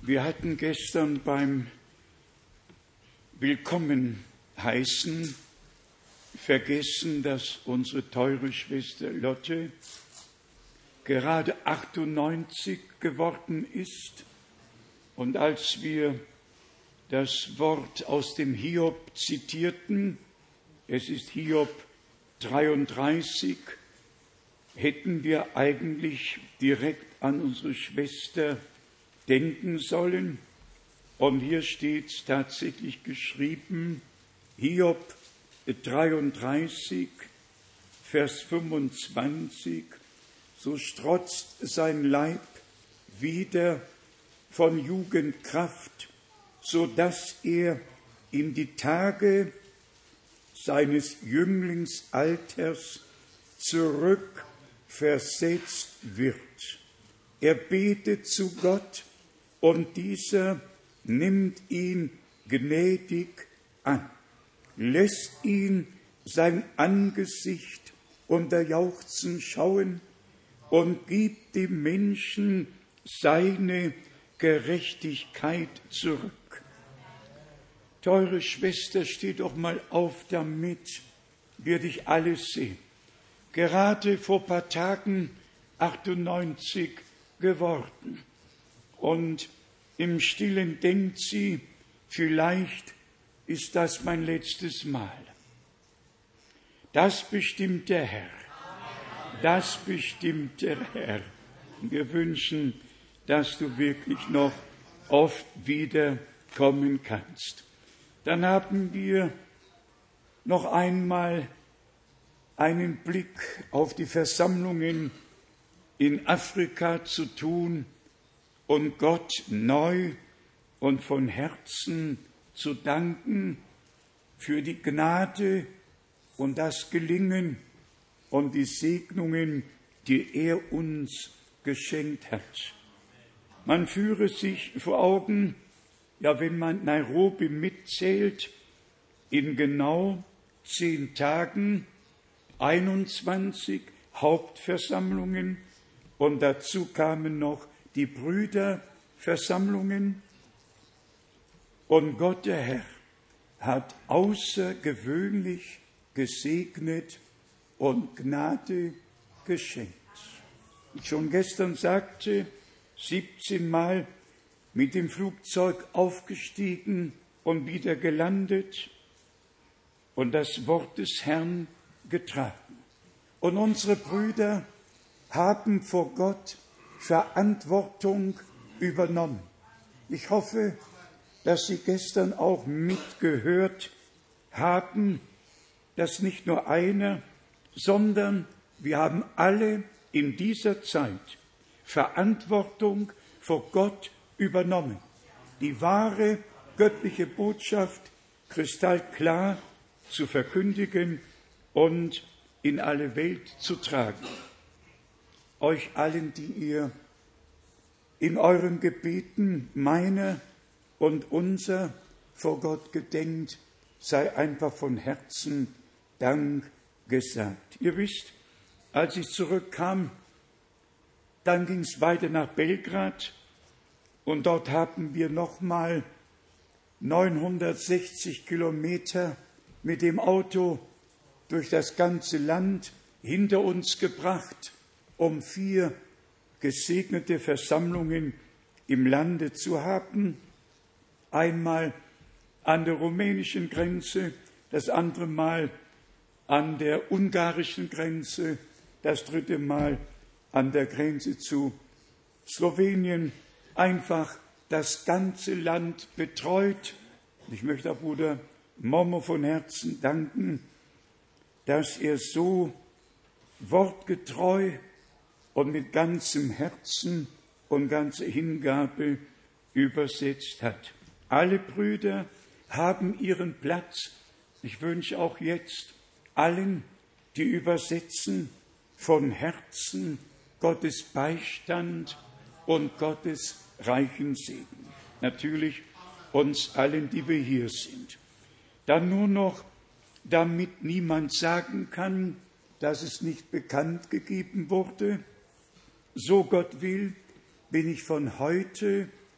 Wir hatten gestern beim Willkommen heißen vergessen, dass unsere teure Schwester Lotte gerade 98 geworden ist. Und als wir das Wort aus dem Hiob zitierten, es ist Hiob 33, hätten wir eigentlich direkt an unsere Schwester denken sollen. Und hier steht tatsächlich geschrieben, Hiob 33, Vers 25, so strotzt sein Leib wieder von Jugendkraft, so dass er in die Tage seines Jünglingsalters zurückversetzt wird. Er betet zu Gott und dieser nimmt ihn gnädig an, lässt ihn sein Angesicht unter Jauchzen schauen und gibt dem Menschen seine Gerechtigkeit zurück. Teure Schwester, steh doch mal auf, damit wir dich alles sehen. Gerade vor ein paar Tagen 98 geworden. Und im Stillen denkt sie, vielleicht ist das mein letztes Mal. Das bestimmt der Herr. Das bestimmt der Herr. Wir wünschen, dass du wirklich noch oft wieder kommen kannst. Dann haben wir noch einmal einen Blick auf die Versammlungen in Afrika zu tun und Gott neu und von Herzen zu danken für die Gnade und das Gelingen und die Segnungen, die er uns geschenkt hat. Man führe sich vor Augen, ja, wenn man Nairobi mitzählt, in genau 10 Tagen 21 Hauptversammlungen und dazu kamen noch die Brüderversammlungen. Und Gott, der Herr, hat außergewöhnlich gesegnet und Gnade geschenkt. Ich schon gestern sagte, 17 Mal mit dem Flugzeug aufgestiegen und wieder gelandet und das Wort des Herrn getragen. Und unsere Brüder haben vor Gott Verantwortung übernommen. Ich hoffe, dass Sie gestern auch mitgehört haben, dass nicht nur einer, sondern wir haben alle in dieser Zeit Verantwortung vor Gott übernommen. Die wahre göttliche Botschaft kristallklar zu verkündigen und in alle Welt zu tragen. Euch allen, die ihr in euren Gebeten meiner und unser vor Gott gedenkt, sei einfach von Herzen Dank gesagt. Ihr wisst, als ich zurückkam, dann ging es weiter nach Belgrad und dort haben wir nochmal 960 Kilometer mit dem Auto durch das ganze Land hinter uns gebracht, um 4 gesegnete Versammlungen im Lande zu haben. Einmal an der rumänischen Grenze, das andere Mal an der ungarischen Grenze, das 3. Mal an der Grenze zu Slowenien. Einfach das ganze Land betreut. Ich möchte auch Bruder Momo von Herzen danken, dass er so wortgetreu und mit ganzem Herzen und ganzer Hingabe übersetzt hat. Alle Brüder haben ihren Platz. Ich wünsche auch jetzt allen, die übersetzen, von Herzen Gottes Beistand und Gottes reichen Segen. Natürlich uns allen, die wir hier sind. Dann nur noch, damit niemand sagen kann, dass es nicht bekannt gegeben wurde, so Gott will, bin ich von heute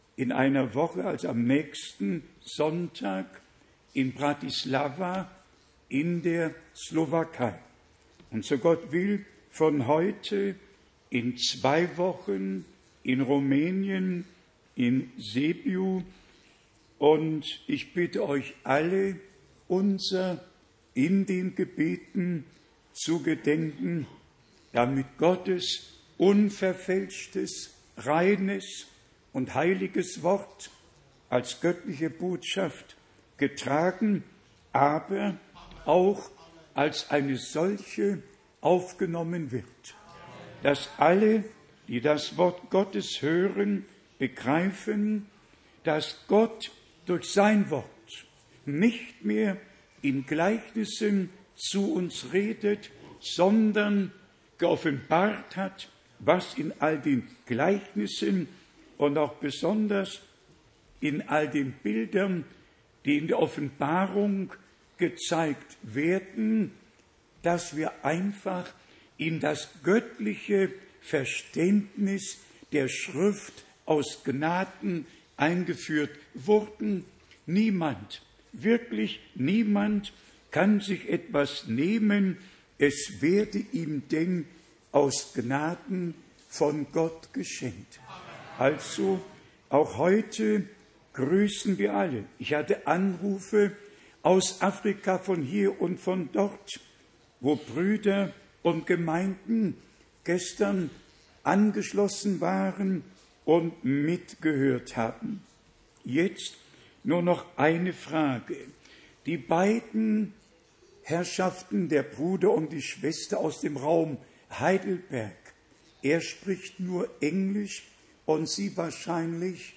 in einer Woche, also am nächsten Sonntag, in Bratislava in der Slowakei. Und so Gott will, von heute in 2 Wochen in Rumänien, in Sibiu. Und ich bitte euch alle, unser in den Gebeten zu gedenken, damit Gottes unverfälschtes, reines und heiliges Wort als göttliche Botschaft getragen, aber auch als eine solche aufgenommen wird. Dass alle, die das Wort Gottes hören, begreifen, dass Gott durch sein Wort nicht mehr in Gleichnissen zu uns redet, sondern geoffenbart hat, was in all den Gleichnissen und auch besonders in all den Bildern, die in der Offenbarung gezeigt werden, dass wir einfach in das göttliche Verständnis der Schrift aus Gnaden eingeführt wurden. Niemand, wirklich niemand kann sich etwas nehmen, es werde ihm denn aus Gnaden von Gott geschenkt. Also auch heute grüßen wir alle. Ich hatte Anrufe aus Afrika, von hier und von dort, wo Brüder und Gemeinden gestern angeschlossen waren und mitgehört haben. Jetzt nur noch eine Frage. Die beiden Herrschaften, der Bruder und die Schwester aus dem Raum Heidelberg, er spricht nur Englisch und sie wahrscheinlich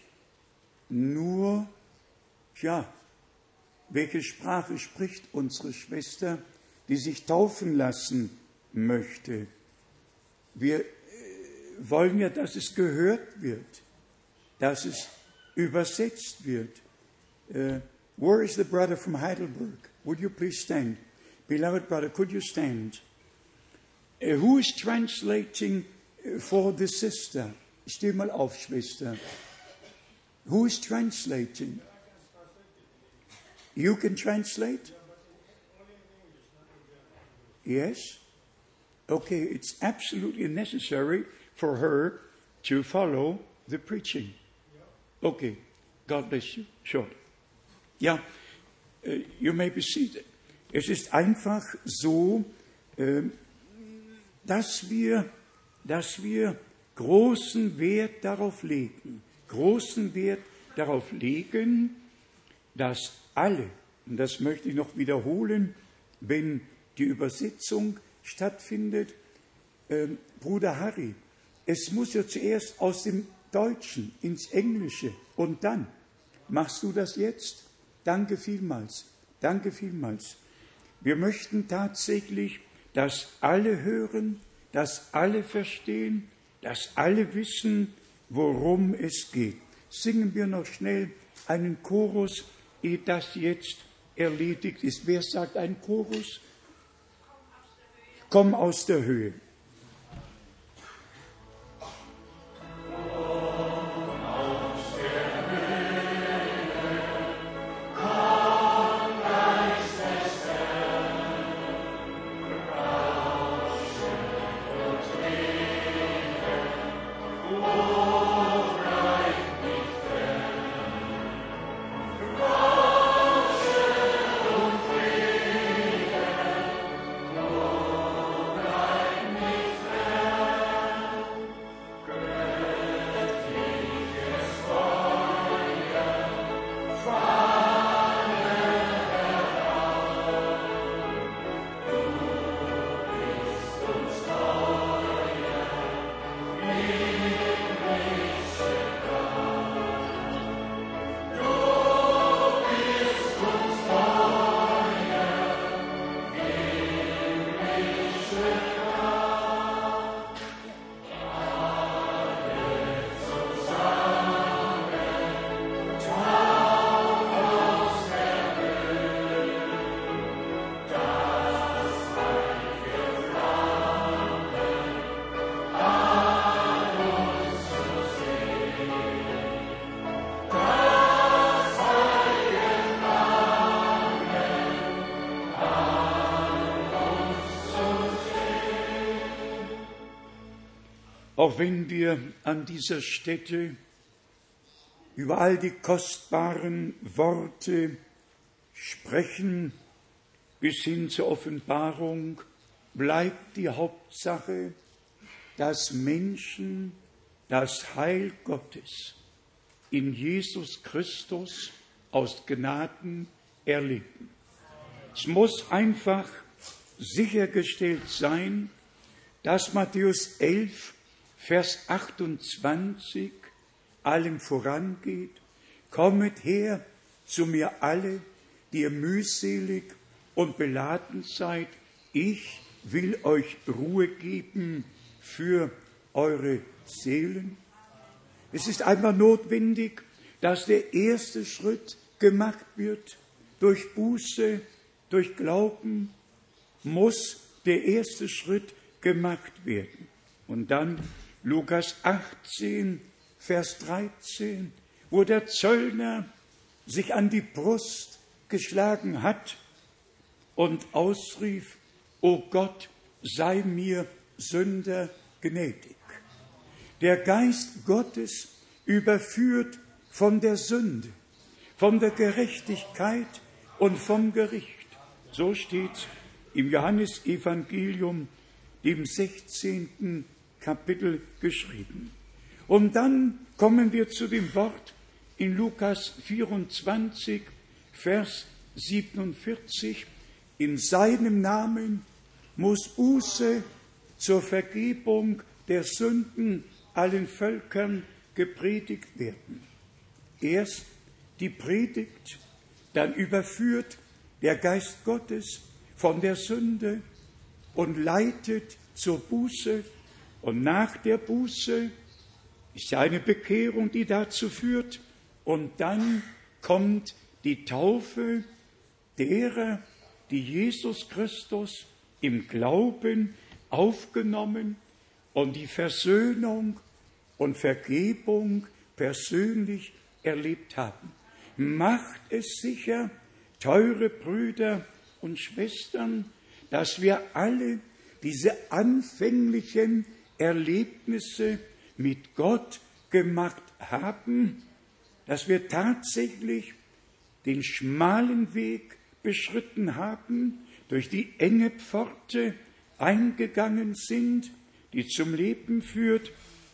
nur, welche Sprache spricht unsere Schwester, die sich taufen lassen möchte? Wir wollen ja, dass es gehört wird, dass es übersetzt wird. Where is the brother from Heidelberg? Would you please stand? Beloved brother, could you stand? Who is translating for the sister? Steh mal auf, Schwester. Who is translating? You can translate? Yes? Okay, it's absolutely necessary for her to follow the preaching. Okay, God bless you. Sure. Ja, you may be seated. Es ist einfach so, dass wir großen Wert darauf legen, dass alle, und das möchte ich noch wiederholen, wenn die Übersetzung stattfindet, Bruder Harry, es muss ja zuerst aus dem Deutschen ins Englische und dann. Machst du das jetzt? Danke vielmals. Danke vielmals. Wir möchten tatsächlich, dass alle hören, dass alle verstehen, dass alle wissen, worum es geht. Singen wir noch schnell einen Chorus, ehe das jetzt erledigt ist. Wer sagt einen Chorus? Komm aus der Höhe. Auch wenn wir an dieser Stätte über all die kostbaren Worte sprechen, bis hin zur Offenbarung, bleibt die Hauptsache, dass Menschen das Heil Gottes in Jesus Christus aus Gnaden erleben. Es muss einfach sichergestellt sein, dass Matthäus 11, Vers 28 allem vorangeht: Kommet her zu mir alle, die ihr mühselig und beladen seid, ich will euch Ruhe geben für eure Seelen. Es ist einfach notwendig, dass der erste Schritt gemacht wird. Durch Buße, durch Glauben muss der erste Schritt gemacht werden. Und dann Lukas 18, Vers 13, wo der Zöllner sich an die Brust geschlagen hat und ausrief: O Gott, sei mir Sünder gnädig. Der Geist Gottes überführt von der Sünde, von der Gerechtigkeit und vom Gericht. So steht im Johannesevangelium, dem 16. Kapitel, geschrieben. Und dann kommen wir zu dem Wort in Lukas 24, Vers 47. In seinem Namen muss Buße zur Vergebung der Sünden allen Völkern gepredigt werden. Erst die Predigt, dann überführt der Geist Gottes von der Sünde und leitet zur Buße. Und nach der Buße ist eine Bekehrung, die dazu führt. Und dann kommt die Taufe derer, die Jesus Christus im Glauben aufgenommen und die Versöhnung und Vergebung persönlich erlebt haben. Macht es sicher, teure Brüder und Schwestern, dass wir alle diese anfänglichen Erlebnisse mit Gott gemacht haben, dass wir tatsächlich den schmalen Weg beschritten haben, durch die enge Pforte eingegangen sind, die zum Leben führt,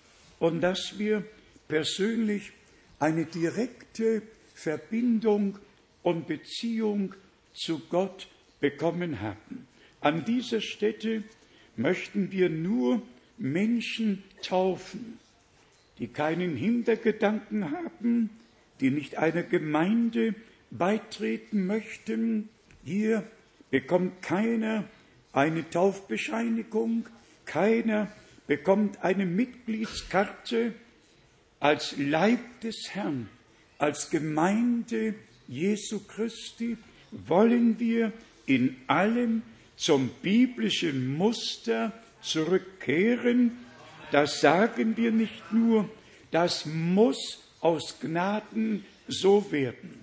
und dass wir persönlich eine direkte Verbindung und Beziehung zu Gott bekommen haben. An dieser Stätte möchten wir nur Menschen taufen, die keinen Hintergedanken haben, die nicht einer Gemeinde beitreten möchten. Hier bekommt keiner eine Taufbescheinigung, keiner bekommt eine Mitgliedskarte. Als Leib des Herrn, als Gemeinde Jesu Christi wollen wir in allem zum biblischen Muster zurückkehren. Das sagen wir nicht nur, das muss aus Gnaden so werden.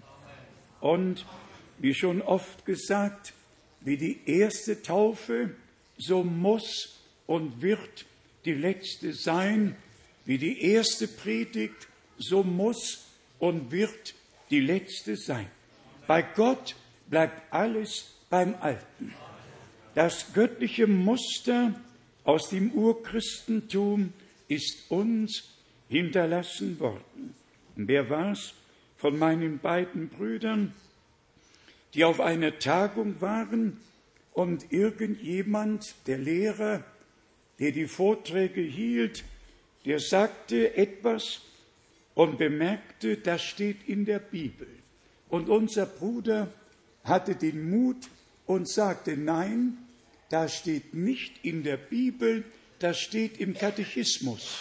Und wie schon oft gesagt, wie die erste Taufe, so muss und wird die letzte sein. Wie die erste Predigt, so muss und wird die letzte sein. Bei Gott bleibt alles beim Alten. Das göttliche Muster aus dem Urchristentum ist uns hinterlassen worden. Und wer war's von meinen beiden Brüdern, die auf einer Tagung waren und irgendjemand, der Lehrer, der die Vorträge hielt, der sagte etwas und bemerkte, das steht in der Bibel. Und unser Bruder hatte den Mut und sagte: Nein, das steht nicht in der Bibel, das steht im Katechismus.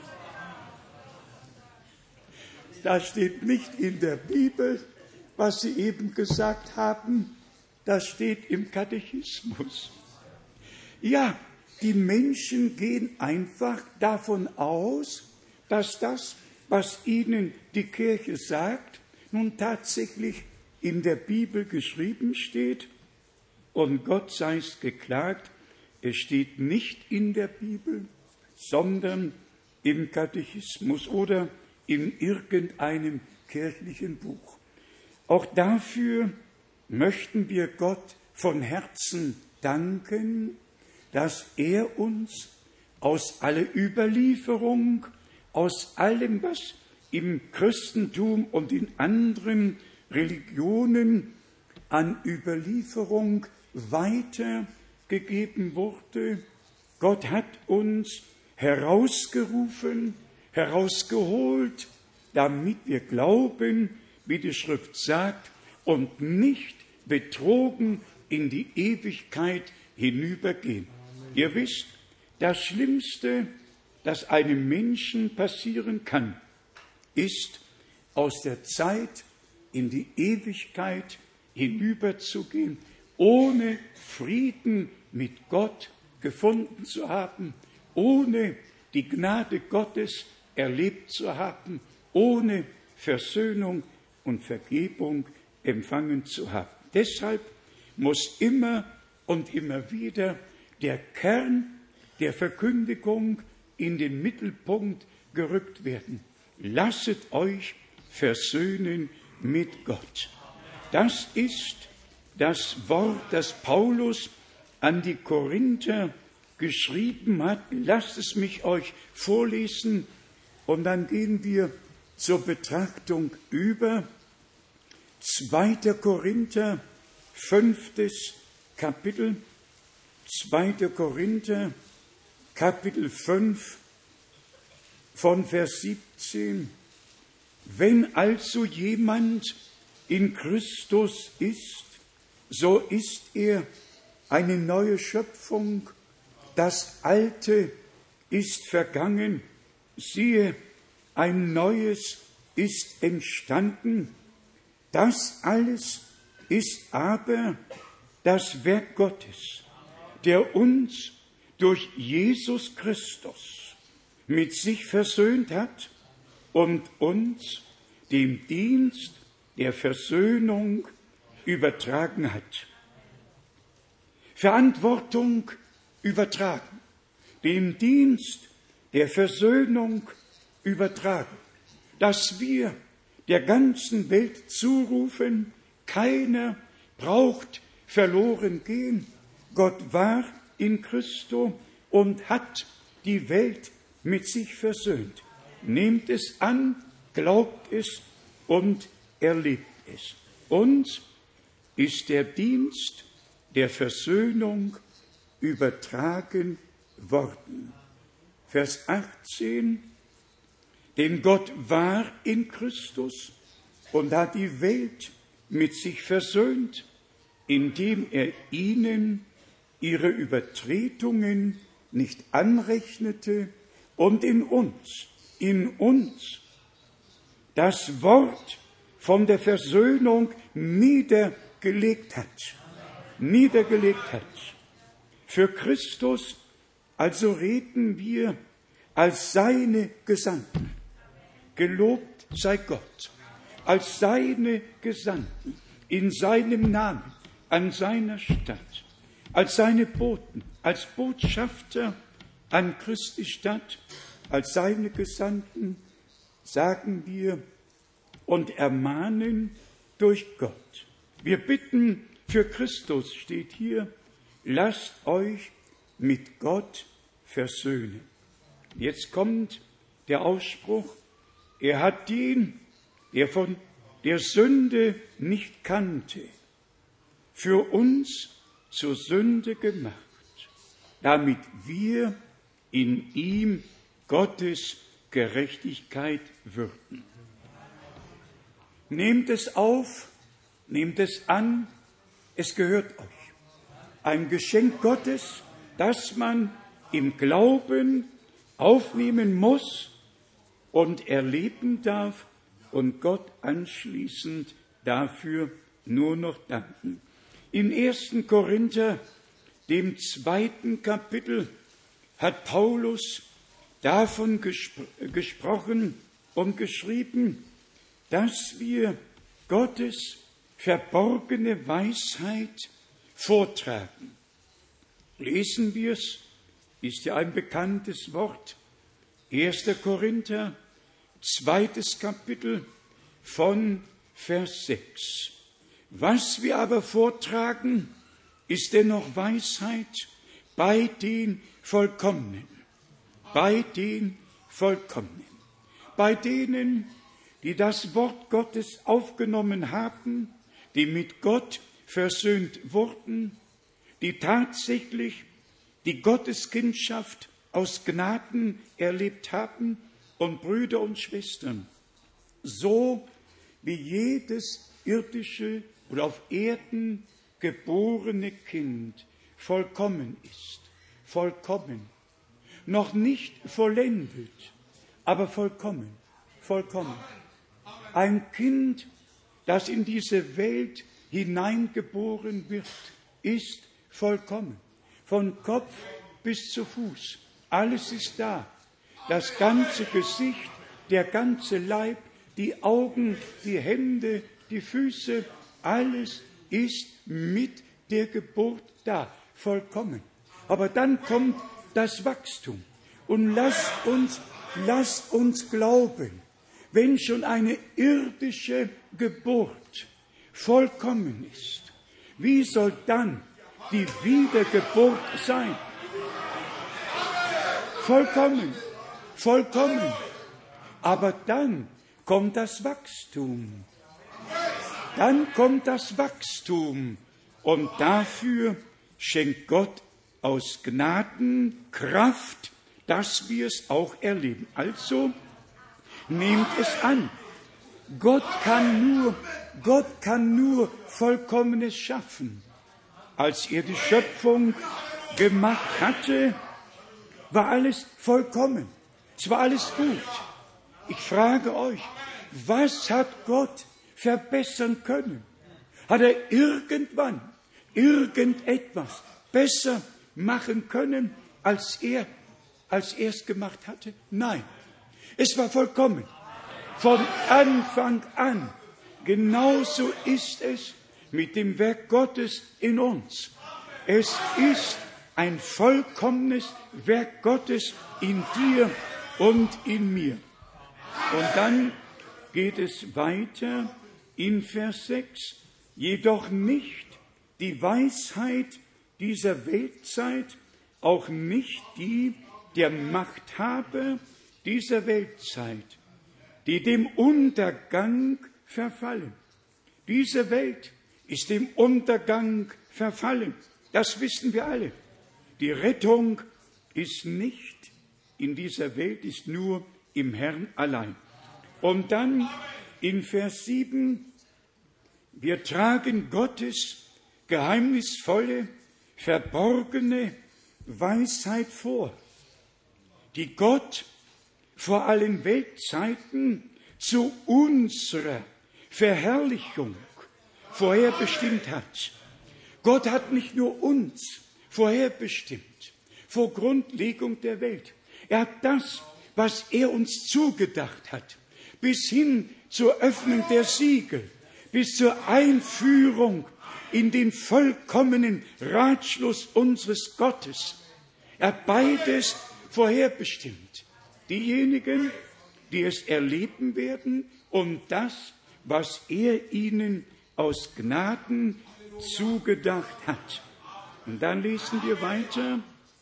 Das steht nicht in der Bibel, was Sie eben gesagt haben, das steht im Katechismus. Ja, die Menschen gehen einfach davon aus, dass das, was ihnen die Kirche sagt, nun tatsächlich in der Bibel geschrieben steht. Und Gott sei es geklagt, es steht nicht in der Bibel, sondern im Katechismus oder in irgendeinem kirchlichen Buch. Auch dafür möchten wir Gott von Herzen danken, dass er uns aus aller Überlieferung, aus allem, was im Christentum und in anderen Religionen an Überlieferung weitergegeben wurde. Gott hat uns herausgerufen, herausgeholt, damit wir glauben, wie die Schrift sagt, und nicht betrogen in die Ewigkeit hinübergehen. Ihr wisst, das Schlimmste, das einem Menschen passieren kann, ist, aus der Zeit in die Ewigkeit hinüberzugehen, ohne Frieden mit Gott gefunden zu haben, ohne die Gnade Gottes erlebt zu haben, ohne Versöhnung und Vergebung empfangen zu haben. Deshalb muss immer und immer wieder der Kern der Verkündigung in den Mittelpunkt gerückt werden. Lasset euch versöhnen mit Gott. Das ist das Wort, das Paulus an die Korinther geschrieben hat. Lasst es mich euch vorlesen und dann gehen wir zur Betrachtung über. 2. Korinther, 5. Kapitel, 2. Korinther, Kapitel 5, von Vers 17. Wenn also jemand in Christus ist, so ist er eine neue Schöpfung. Das Alte ist vergangen. Siehe, ein Neues ist entstanden. Das alles ist aber das Werk Gottes, der uns durch Jesus Christus mit sich versöhnt hat und uns den Dienst der Versöhnung übertragen hat. Verantwortung übertragen, den Dienst der Versöhnung übertragen, dass wir der ganzen Welt zurufen, keiner braucht verloren gehen. Gott war in Christo und hat die Welt mit sich versöhnt. Nehmt es an, glaubt es und erlebt es. Uns ist der Dienst der Versöhnung übertragen worden. Vers 18. Denn Gott war in Christus und hat die Welt mit sich versöhnt, indem er ihnen ihre Übertretungen nicht anrechnete und in uns das Wort von der Versöhnung niedergelegt hat. Für Christus also reden wir als seine Gesandten. Gelobt sei Gott, als seine Gesandten, in seinem Namen, an seiner Stadt, als seine Boten, als Botschafter an Christi Stadt, als seine Gesandten, sagen wir und ermahnen durch Gott. Wir bitten für Christus, steht hier, lasst euch mit Gott versöhnen. Jetzt kommt der Ausspruch, er hat den, der von der Sünde nicht kannte, für uns zur Sünde gemacht, damit wir in ihm Gottes Gerechtigkeit würden. Nehmt es auf, nehmt es an, es gehört euch. Ein Geschenk Gottes, das man im Glauben aufnehmen muss und erleben darf und Gott anschließend dafür nur noch danken. Im 1. Korinther, dem 2. Kapitel, hat Paulus davon gesprochen und geschrieben, dass wir Gottes verborgene Weisheit vortragen. Lesen wir es, ist ja ein bekanntes Wort. 1. Korinther, 2. Kapitel von Vers 6. Was wir aber vortragen, ist dennoch Weisheit bei den Vollkommenen, bei den Vollkommenen, bei denen, die das Wort Gottes aufgenommen haben, die mit Gott versöhnt wurden, die tatsächlich die Gotteskindschaft aus Gnaden erlebt haben. Und Brüder und Schwestern, so wie jedes irdische oder auf Erden geborene Kind vollkommen ist, vollkommen, noch nicht vollendet, aber vollkommen, vollkommen. Ein Kind, das in diese Welt hineingeboren wird, ist vollkommen. Von Kopf bis zu Fuß. Alles ist da. Das ganze Gesicht, der ganze Leib, die Augen, die Hände, die Füße, alles ist mit der Geburt da. Vollkommen. Aber dann kommt das Wachstum. Und lasst uns glauben, wenn schon eine irdische Geburt vollkommen ist, wie soll dann die Wiedergeburt sein? Vollkommen, vollkommen. Aber dann kommt das Wachstum. Dann kommt das Wachstum. Und dafür schenkt Gott aus Gnaden Kraft, dass wir es auch erleben. Also, nehmt es an. Gott kann nur Vollkommenes schaffen. Als er die Schöpfung gemacht hatte, war alles vollkommen. Es war alles gut. Ich frage euch, was hat Gott verbessern können? Hat er irgendetwas besser machen können, als er es gemacht hatte? Nein, es war vollkommen. Von Anfang an. Genauso ist es mit dem Werk Gottes in uns. Es ist ein vollkommenes Werk Gottes in dir und in mir. Und dann geht es weiter in Vers 6. Jedoch nicht die Weisheit dieser Weltzeit, auch nicht die der Machthaber dieser Weltzeit, die dem Untergang verfallen. Diese Welt ist dem Untergang verfallen. Das wissen wir alle. Die Rettung ist nicht in dieser Welt, ist nur im Herrn allein. Und dann in Vers 7, wir tragen Gottes geheimnisvolle, verborgene Weisheit vor, die Gott vor allen Weltzeiten zu unserer Verherrlichung vorherbestimmt hat. Gott hat nicht nur uns vorherbestimmt, vor Grundlegung der Welt. Er hat das, was er uns zugedacht hat, bis hin zur Öffnung der Siegel, bis zur Einführung in den vollkommenen Ratschluss unseres Gottes. Er hat beides vorherbestimmt. Diejenigen, die es erleben werden, und das, was er ihnen aus Gnaden zugedacht hat. Und dann lesen wir weiter.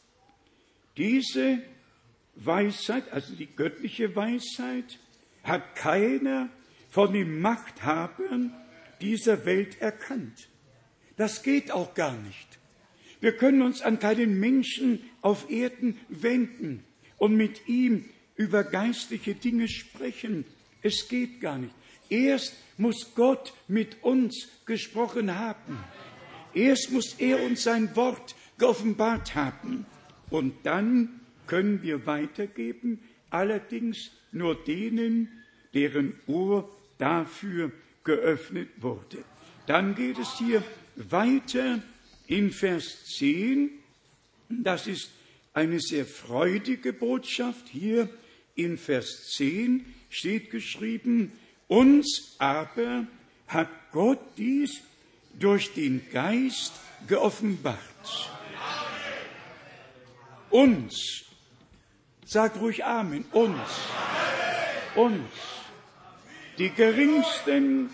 Diese Weisheit, also die göttliche Weisheit, hat keiner von den Machthabern dieser Welt erkannt. Das geht auch gar nicht. Wir können uns an keinen Menschen auf Erden wenden und mit ihm über geistliche Dinge sprechen. Es geht gar nicht. Erst muss Gott mit uns gesprochen haben. Erst muss er uns sein Wort geoffenbart haben. Und dann können wir weitergeben, allerdings nur denen, deren Ohr dafür geöffnet wurde. Dann geht es hier weiter in Vers 10. Das ist eine sehr freudige Botschaft. Hier in Vers 10 steht geschrieben, uns aber hat Gott dies durch den Geist geoffenbart. Uns. Sagt ruhig Amen. Uns. Die Geringsten,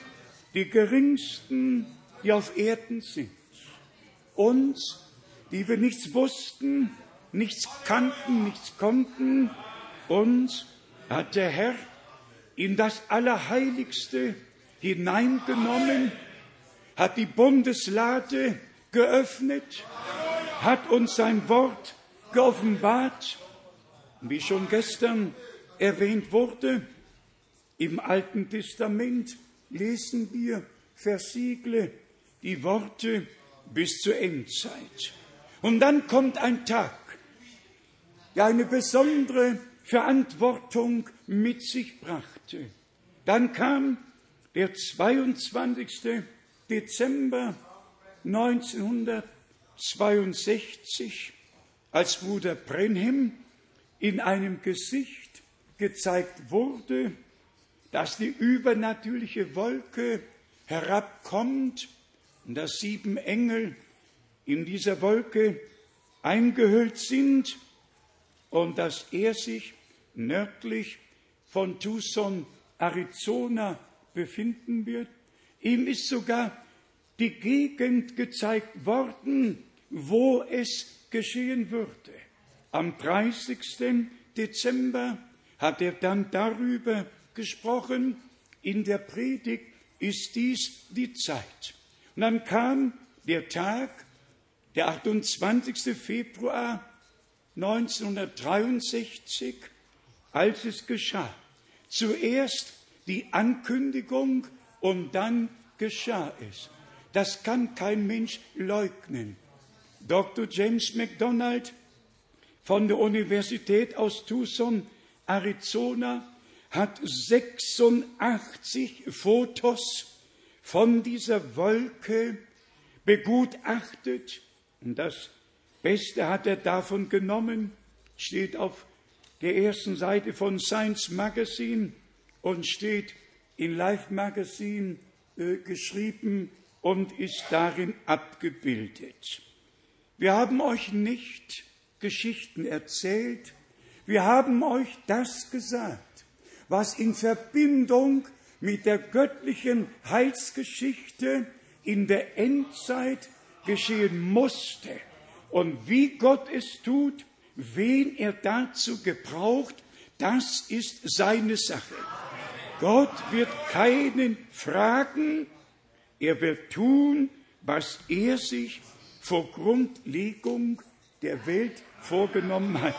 die auf Erden sind. Uns, die wir nichts wussten, nichts kannten, nichts konnten. Uns hat der Herr in das Allerheiligste hineingenommen, hat die Bundeslade geöffnet, hat uns sein Wort geoffenbart. Wie schon gestern erwähnt wurde, im Alten Testament lesen wir, versiegle die Worte bis zur Endzeit. Und dann kommt ein Tag, der eine besondere Verantwortung mit sich brachte. Dann kam der 22. Dezember 1962, als Bruder Brenhem in einem Gesicht gezeigt wurde, dass die übernatürliche Wolke herabkommt und dass 7 Engel in dieser Wolke eingehüllt sind und dass er sich nördlich von Tucson, Arizona befinden wird. Ihm ist sogar die Gegend gezeigt worden, wo es geschehen würde. Am 30. Dezember hat er dann darüber gesprochen, in der Predigt ist dies die Zeit. Und dann kam der Tag, der 28. Februar 1963, als es geschah. Zuerst die Ankündigung und dann geschah es. Das kann kein Mensch leugnen. Dr. James MacDonald von der Universität aus Tucson, Arizona, hat 86 Fotos von dieser Wolke begutachtet. Und das Beste hat er davon genommen, steht auf der ersten Seite von Science Magazine und steht in Life Magazine geschrieben und ist darin abgebildet. Wir haben euch nicht Geschichten erzählt, wir haben euch das gesagt, was in Verbindung mit der göttlichen Heilsgeschichte in der Endzeit geschehen musste und wie Gott es tut, wen er dazu gebraucht, das ist seine Sache. Gott wird keinen fragen, er wird tun, was er sich vor Grundlegung der Welt vorgenommen hat.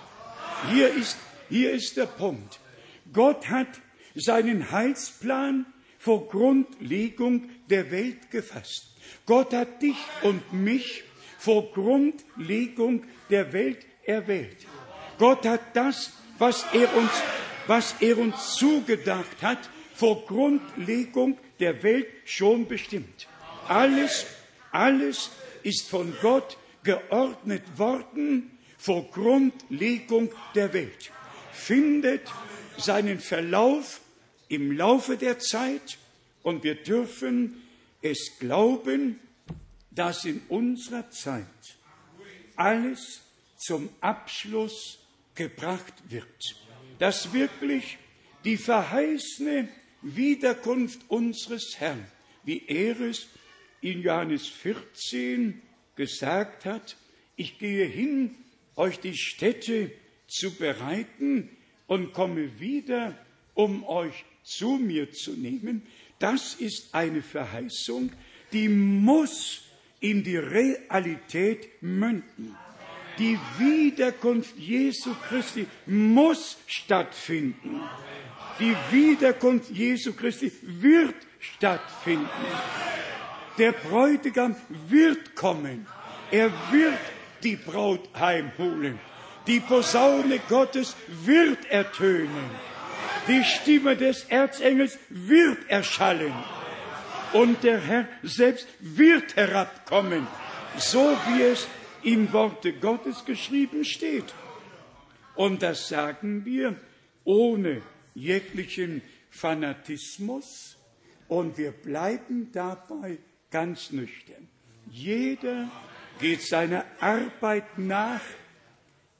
Hier ist der Punkt. Gott hat seinen Heilsplan vor Grundlegung der Welt gefasst. Gott hat dich und mich vor Grundlegung der Welt erwählt. Gott hat das, was er uns zugedacht hat, vor Grundlegung der Welt schon bestimmt. Alles ist von Gott geordnet worden vor Grundlegung der Welt. Findet seinen Verlauf im Laufe der Zeit und wir dürfen es glauben, dass in unserer Zeit alles zum Abschluss gebracht wird, dass wirklich die verheißene Wiederkunft unseres Herrn, wie er es in Johannes 14 gesagt hat, ich gehe hin, euch die Stätte zu bereiten und komme wieder, um euch zu mir zu nehmen. Das ist eine Verheißung, die muss in die Realität münden. Die Wiederkunft Jesu Christi muss stattfinden. Die Wiederkunft Jesu Christi wird stattfinden. Der Bräutigam wird kommen. Er wird die Braut heimholen. Die Posaune Gottes wird ertönen. Die Stimme des Erzengels wird erschallen. Und der Herr selbst wird herabkommen, so wie es im Worte Gottes geschrieben steht. Und das sagen wir ohne jeglichen Fanatismus und wir bleiben dabei ganz nüchtern. Jeder geht seiner Arbeit nach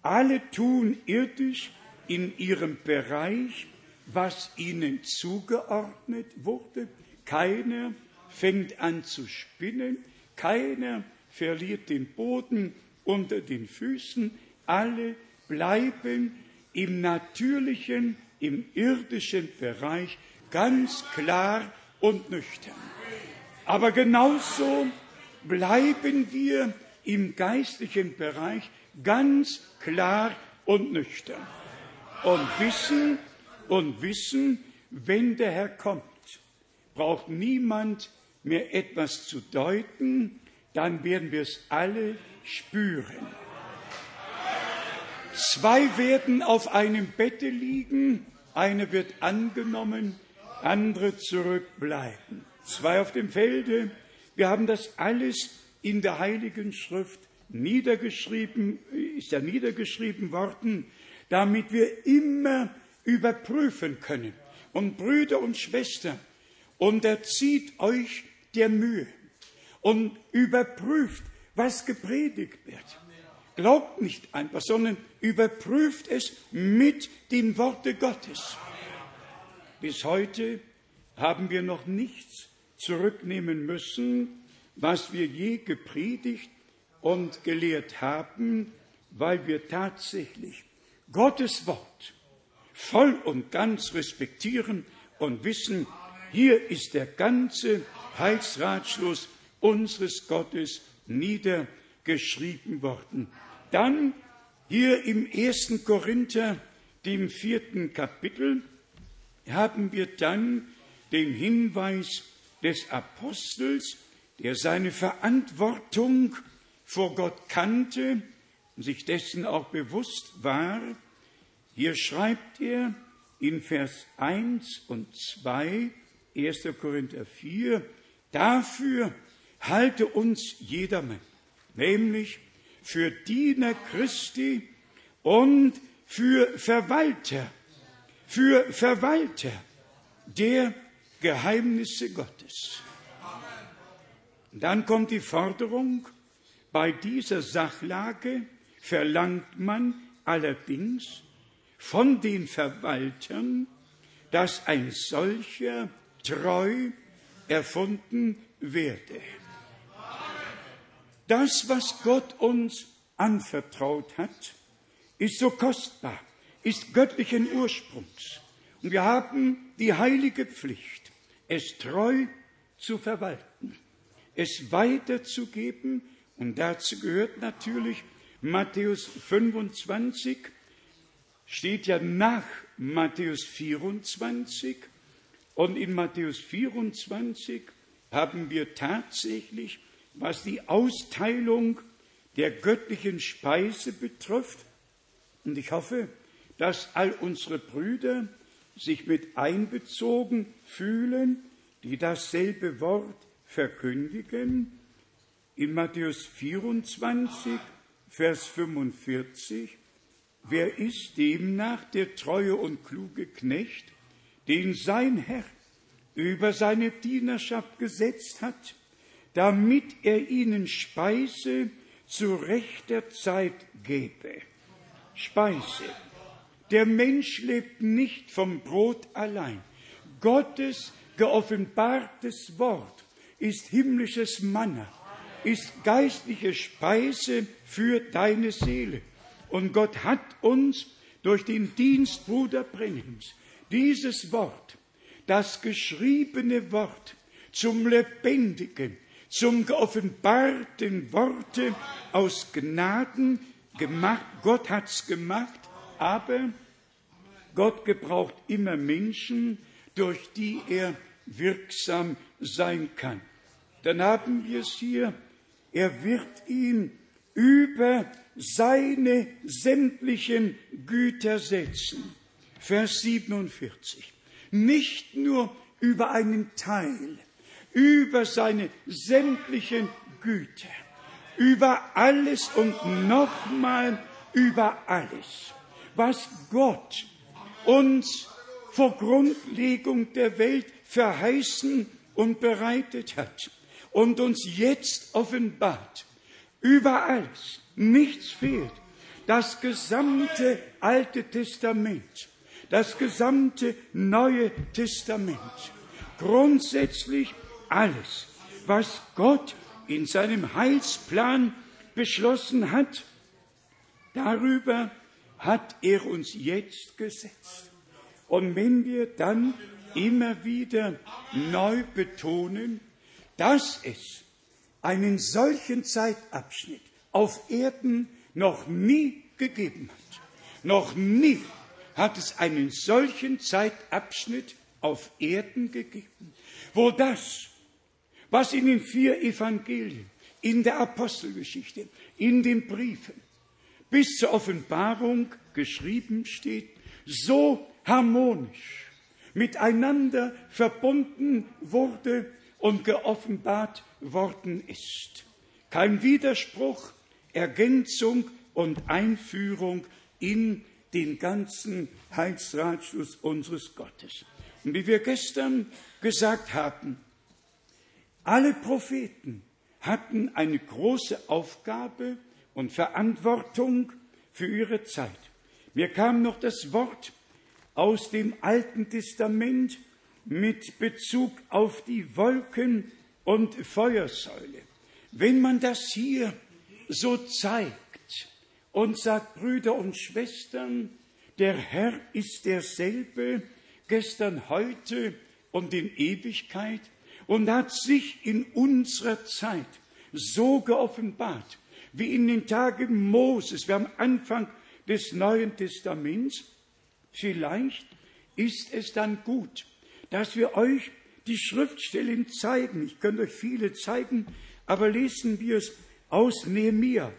Alle tun irdisch in ihrem Bereich, was ihnen zugeordnet wurde. Keiner fängt an zu spinnen, keiner verliert den Boden unter den Füßen. Alle bleiben im natürlichen, im irdischen Bereich ganz klar und nüchtern. Aber genauso bleiben wir im geistlichen Bereich ganz klar und nüchtern und wissen, wenn der Herr kommt, braucht niemand mehr etwas zu deuten, dann werden wir es alle spüren. 2 werden auf einem Bette liegen, einer wird angenommen, andere zurückbleiben. 2 auf dem Felde. Wir haben das alles in der Heiligen Schrift niedergeschrieben, ist ja niedergeschrieben worden, damit wir immer überprüfen können. Und Brüder und Schwestern, unterzieht euch der Mühe und überprüft, was gepredigt wird. Glaubt nicht einfach, sondern überprüft es mit dem Worte Gottes. Bis heute haben wir noch nichts zurücknehmen müssen, was wir je gepredigt und gelehrt haben, weil wir tatsächlich Gottes Wort voll und ganz respektieren und wissen, hier ist der ganze Heilsratschluss unseres Gottes niedergeschrieben worden. Dann hier im 1. Korinther, dem 4. Kapitel, haben wir dann den Hinweis des Apostels, der seine Verantwortung vor Gott kannte und sich dessen auch bewusst war. Hier schreibt er in Vers 1 und 2, 1. Korinther 4, dafür halte uns jedermann, nämlich für Diener Christi und für Verwalter der Geheimnisse Gottes. Und dann kommt die Forderung, bei dieser Sachlage verlangt man allerdings von den Verwaltern, dass ein solcher treu erfunden werde. Das, was Gott uns anvertraut hat, ist so kostbar, ist göttlichen Ursprungs. Und wir haben die heilige Pflicht, es treu zu verwalten, es weiterzugeben. Und dazu gehört natürlich Matthäus 25, steht ja nach Matthäus 24. Und in Matthäus 24 haben wir tatsächlich, was die Austeilung der göttlichen Speise betrifft, und ich hoffe, dass all unsere Brüder sich mit einbezogen fühlen, die dasselbe Wort verkündigen. In Matthäus 24, Vers 45, wer ist demnach der treue und kluge Knecht, den sein Herr über seine Dienerschaft gesetzt hat, damit er ihnen Speise zu rechter Zeit gebe. Speise. Der Mensch lebt nicht vom Brot allein. Gottes geoffenbartes Wort ist himmlisches Manna, ist geistliche Speise für deine Seele. Und Gott hat uns durch den Dienst Bruder Brennims dieses Wort, das geschriebene Wort, zum lebendigen, zum geoffenbarten Worte aus Gnaden gemacht. Gott hat's gemacht, aber Gott gebraucht immer Menschen, durch die er wirksam sein kann. Dann haben wir es hier, er wird ihn über seine sämtlichen Güter setzen. Vers 47. Nicht nur über einen Teil, über seine sämtlichen Güter, über alles und nochmal über alles, was Gott uns vor Grundlegung der Welt verheißen und bereitet hat und uns jetzt offenbart. Über alles, nichts fehlt. das gesamte Alte Testament, das gesamte Neue Testament, grundsätzlich alles, was Gott in seinem Heilsplan beschlossen hat, darüber hat er uns jetzt gesetzt. Und wenn wir dann immer wieder neu betonen, dass es einen solchen Zeitabschnitt auf Erden noch nie gegeben hat. Noch nie hat es einen solchen Zeitabschnitt auf Erden gegeben, wo das, was in den 4 Evangelien, in der Apostelgeschichte, in den Briefen bis zur Offenbarung geschrieben steht, so harmonisch miteinander verbunden wurde und geoffenbart worden ist. Kein Widerspruch, Ergänzung und Einführung in den ganzen Heilsratschluss unseres Gottes. Und wie wir gestern gesagt haben, alle Propheten hatten eine große Aufgabe und Verantwortung für ihre Zeit. Mir kam noch das Wort aus dem Alten Testament mit Bezug auf die Wolken- und Feuersäule. Wenn man das hier so zeigt und sagt, Brüder und Schwestern, der Herr ist derselbe, gestern, heute und in Ewigkeit, und hat sich in unserer Zeit so geoffenbart, wie in den Tagen Moses, wir am Anfang des Neuen Testaments. Vielleicht ist es dann gut, dass wir euch die Schriftstellen zeigen. Ich könnte euch viele zeigen, aber lesen wir es aus Nehemia,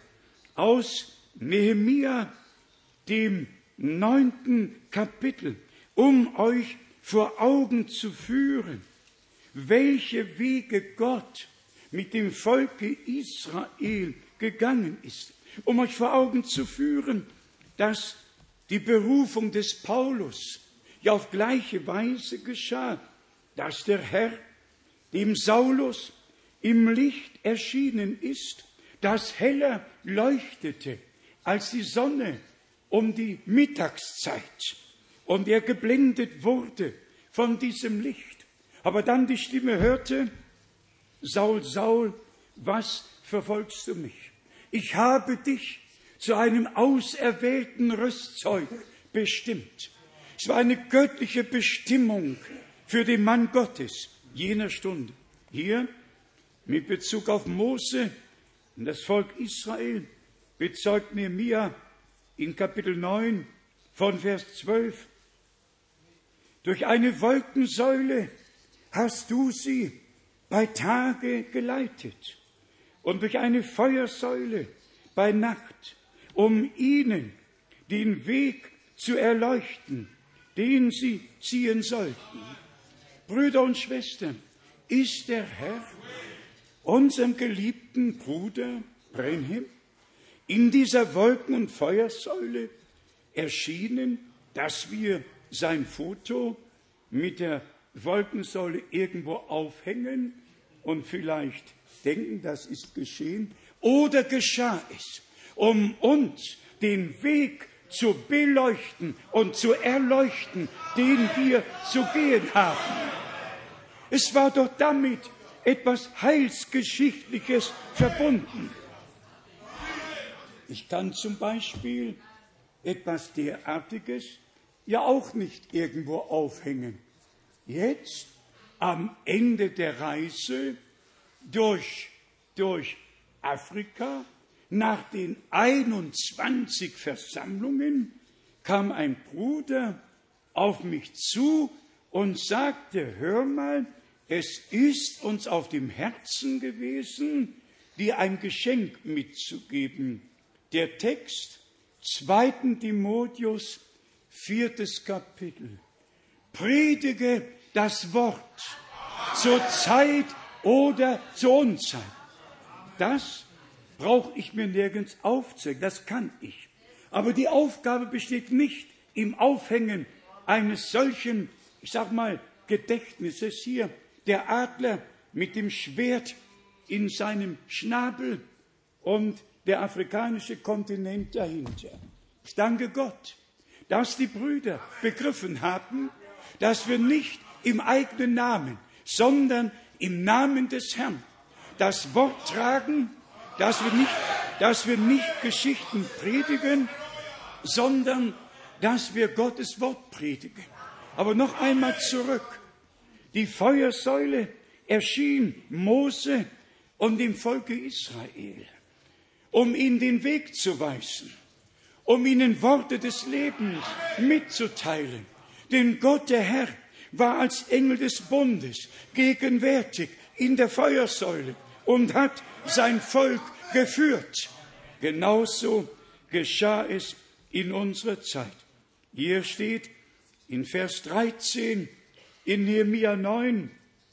dem 9. Kapitel, um euch vor Augen zu führen, welche Wege Gott mit dem Volke Israel gegangen ist, um euch vor Augen zu führen, dass die Berufung des Paulus ja auf gleiche Weise geschah, dass der Herr dem Saulus im Licht erschienen ist, das heller leuchtete als die Sonne um die Mittagszeit und er geblendet wurde von diesem Licht. Aber dann die Stimme hörte, Saul, Saul, was verfolgst du mich? Ich habe dich zu einem auserwählten Rüstzeug bestimmt. Es war eine göttliche Bestimmung für den Mann Gottes jener Stunde. Hier mit Bezug auf Mose und das Volk Israel bezeugt Nehemia in Kapitel 9 von Vers 12. Durch eine Wolkensäule hast du sie bei Tage geleitet und durch eine Feuersäule bei Nacht, um ihnen den Weg zu erleuchten, den sie ziehen sollten. Brüder und Schwestern, ist der Herr unserem geliebten Bruder Branham in dieser Wolken- und Feuersäule erschienen, dass wir sein Foto mit der Wolkensäule irgendwo aufhängen und vielleicht denken, das ist geschehen, oder geschah es, um uns den Weg zu beleuchten und zu erleuchten, den wir zu gehen haben. Es war doch damit etwas Heilsgeschichtliches verbunden. Ich kann zum Beispiel etwas derartiges ja auch nicht irgendwo aufhängen. Jetzt, am Ende der Reise durch Afrika, nach den 21 Versammlungen, kam ein Bruder auf mich zu und sagte, hör mal, es ist uns auf dem Herzen gewesen, dir ein Geschenk mitzugeben. Der Text, 2. Timotheus, 4. Kapitel. Predige das Wort zur Zeit oder zur Unzeit. Das brauche ich mir nirgends aufzeigen, das kann ich. Aber die Aufgabe besteht nicht im Aufhängen eines solchen, Gedächtnisses hier. Der Adler mit dem Schwert in seinem Schnabel und der afrikanische Kontinent dahinter. Ich danke Gott, dass die Brüder begriffen haben, dass wir nicht im eigenen Namen, sondern im Namen des Herrn das Wort tragen, dass wir nicht Geschichten predigen, sondern dass wir Gottes Wort predigen. Aber noch einmal zurück. Die Feuersäule erschien Mose und dem Volke Israel, um ihnen den Weg zu weisen, um ihnen Worte des Lebens mitzuteilen. Denn Gott, der Herr, war als Engel des Bundes gegenwärtig in der Feuersäule und hat sein Volk geführt. Genauso geschah es in unserer Zeit. Hier steht in Vers 13 in Nehemia 9,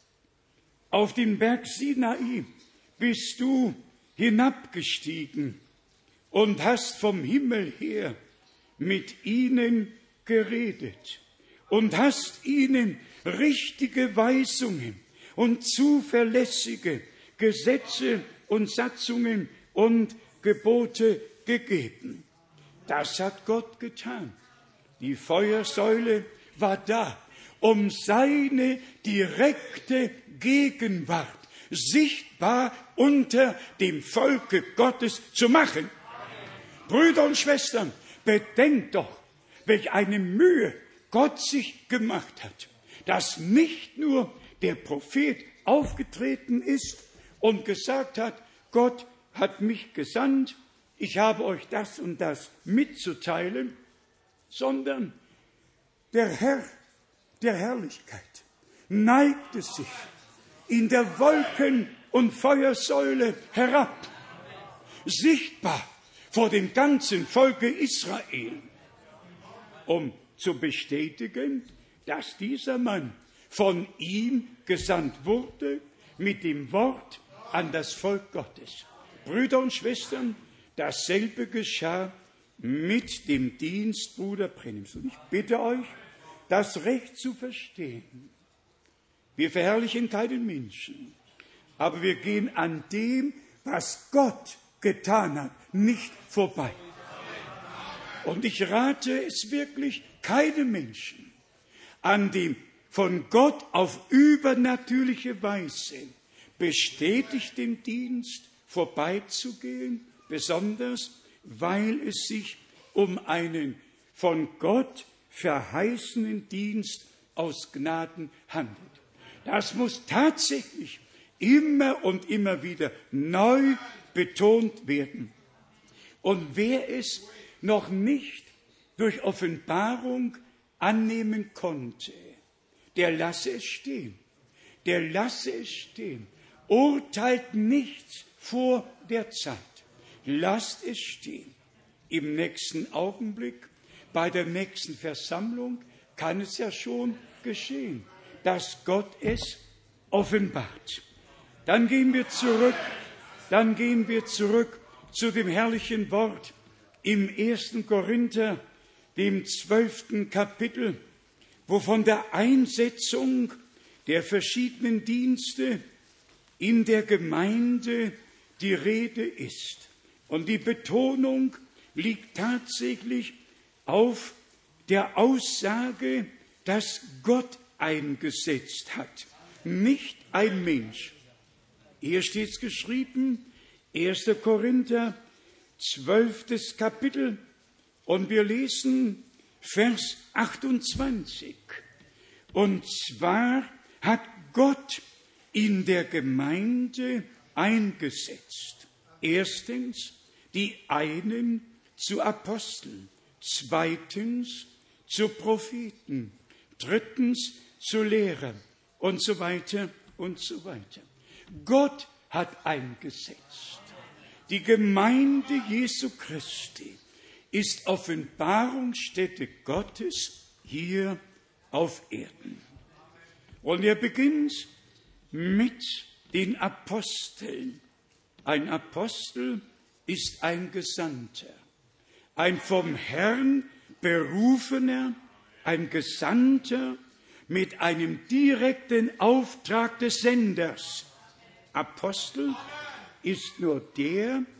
auf den Berg Sinai bist du hinabgestiegen und hast vom Himmel her mit ihnen geredet und hast ihnen richtige Weisungen und zuverlässige Gesetze und Satzungen und Gebote gegeben. Das hat Gott getan. Die Feuersäule war da, um seine direkte Gegenwart sichtbar unter dem Volke Gottes zu machen. Brüder und Schwestern, bedenkt doch, welch eine Mühe Gott sich gemacht hat, dass nicht nur der Prophet aufgetreten ist und gesagt hat, Gott hat mich gesandt, ich habe euch das und das mitzuteilen, sondern der Herr der Herrlichkeit neigte sich in der Wolken- und Feuersäule herab, sichtbar vor dem ganzen Volke Israel, um zu bestätigen, dass dieser Mann von ihm gesandt wurde mit dem Wort an das Volk Gottes. Brüder und Schwestern, dasselbe geschah mit dem Dienst Bruder Brennims. Und ich bitte euch, das Recht zu verstehen. Wir verherrlichen keinen Menschen, aber wir gehen an dem, was Gott getan hat, nicht vorbei. Und ich rate es wirklich keinem Menschen, an dem von Gott auf übernatürliche Weise bestätigten Dienst vorbeizugehen, besonders weil es sich um einen von Gott verheißenen Dienst aus Gnaden handelt. Das muss tatsächlich immer und immer wieder neu betont werden. Und wer es noch nicht durch Offenbarung annehmen konnte, der lasse es stehen. Der lasse es stehen. Urteilt nichts vor der Zeit. Lasst es stehen. Im nächsten Augenblick, bei der nächsten Versammlung, kann es ja schon geschehen, dass Gott es offenbart. Dann gehen wir zurück zu dem herrlichen Wort im 1. Korinther, dem 12. Kapitel, wo von der Einsetzung der verschiedenen Dienste in der Gemeinde die Rede ist. Und die Betonung liegt tatsächlich auf der Aussage, dass Gott eingesetzt hat, nicht ein Mensch. Hier steht es geschrieben, 1. Korinther, 12. Kapitel, und wir lesen Vers 28. Und zwar hat Gott in der Gemeinde eingesetzt. Erstens, die einen zu Aposteln, zweitens zu Propheten, drittens zu Lehrern und so weiter und so weiter. Gott hat eingesetzt. Die Gemeinde Jesu Christi ist Offenbarungsstätte Gottes hier auf Erden. Und er beginnt mit den Aposteln. Ein Apostel ist ein Gesandter, ein vom Herrn berufener, ein Gesandter mit einem direkten Auftrag des Senders. Apostel ist nur der,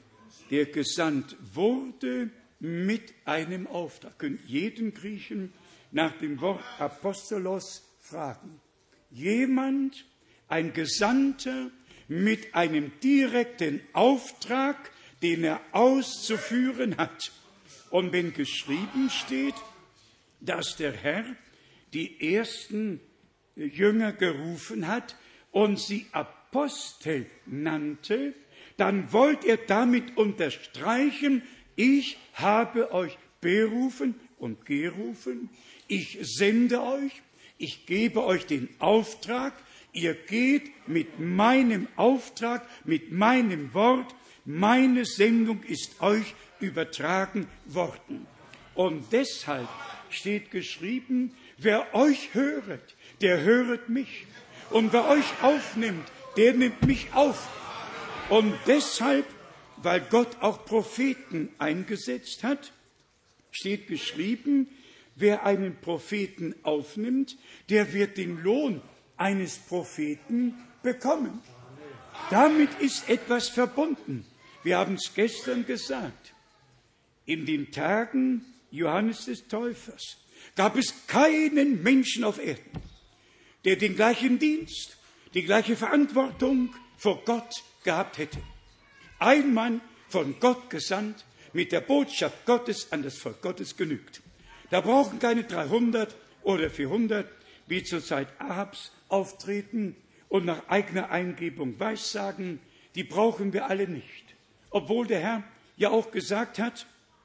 der gesandt wurde mit einem Auftrag. Ihr könnt jeden Griechen nach dem Wort Apostolos fragen. Jemand, ein Gesandter mit einem direkten Auftrag, den er auszuführen hat. Und wenn geschrieben steht, dass der Herr die ersten Jünger gerufen hat und sie Apostel nannte, dann wollte er damit unterstreichen, ich habe euch berufen und gerufen, ich sende euch, ich gebe euch den Auftrag, ihr geht mit meinem Auftrag, mit meinem Wort, meine Sendung ist euch übertragen worden. Und deshalb steht geschrieben, wer euch höret, der höret mich. Und wer euch aufnimmt, der nimmt mich auf. Und deshalb, weil Gott auch Propheten eingesetzt hat, steht geschrieben, wer einen Propheten aufnimmt, der wird den Lohn eines Propheten bekommen. Damit ist etwas verbunden. Wir haben es gestern gesagt. In den Tagen Johannes des Täufers gab es keinen Menschen auf Erden, der den gleichen Dienst, die gleiche Verantwortung vor Gott gehabt hätte. Ein Mann von Gott gesandt, mit der Botschaft Gottes an das Volk Gottes genügt. Da brauchen keine 300 oder 400, wie zur Zeit Ahabs, auftreten und nach eigener Eingebung weissagen. Die brauchen wir alle nicht. Obwohl der Herr ja auch gesagt hat,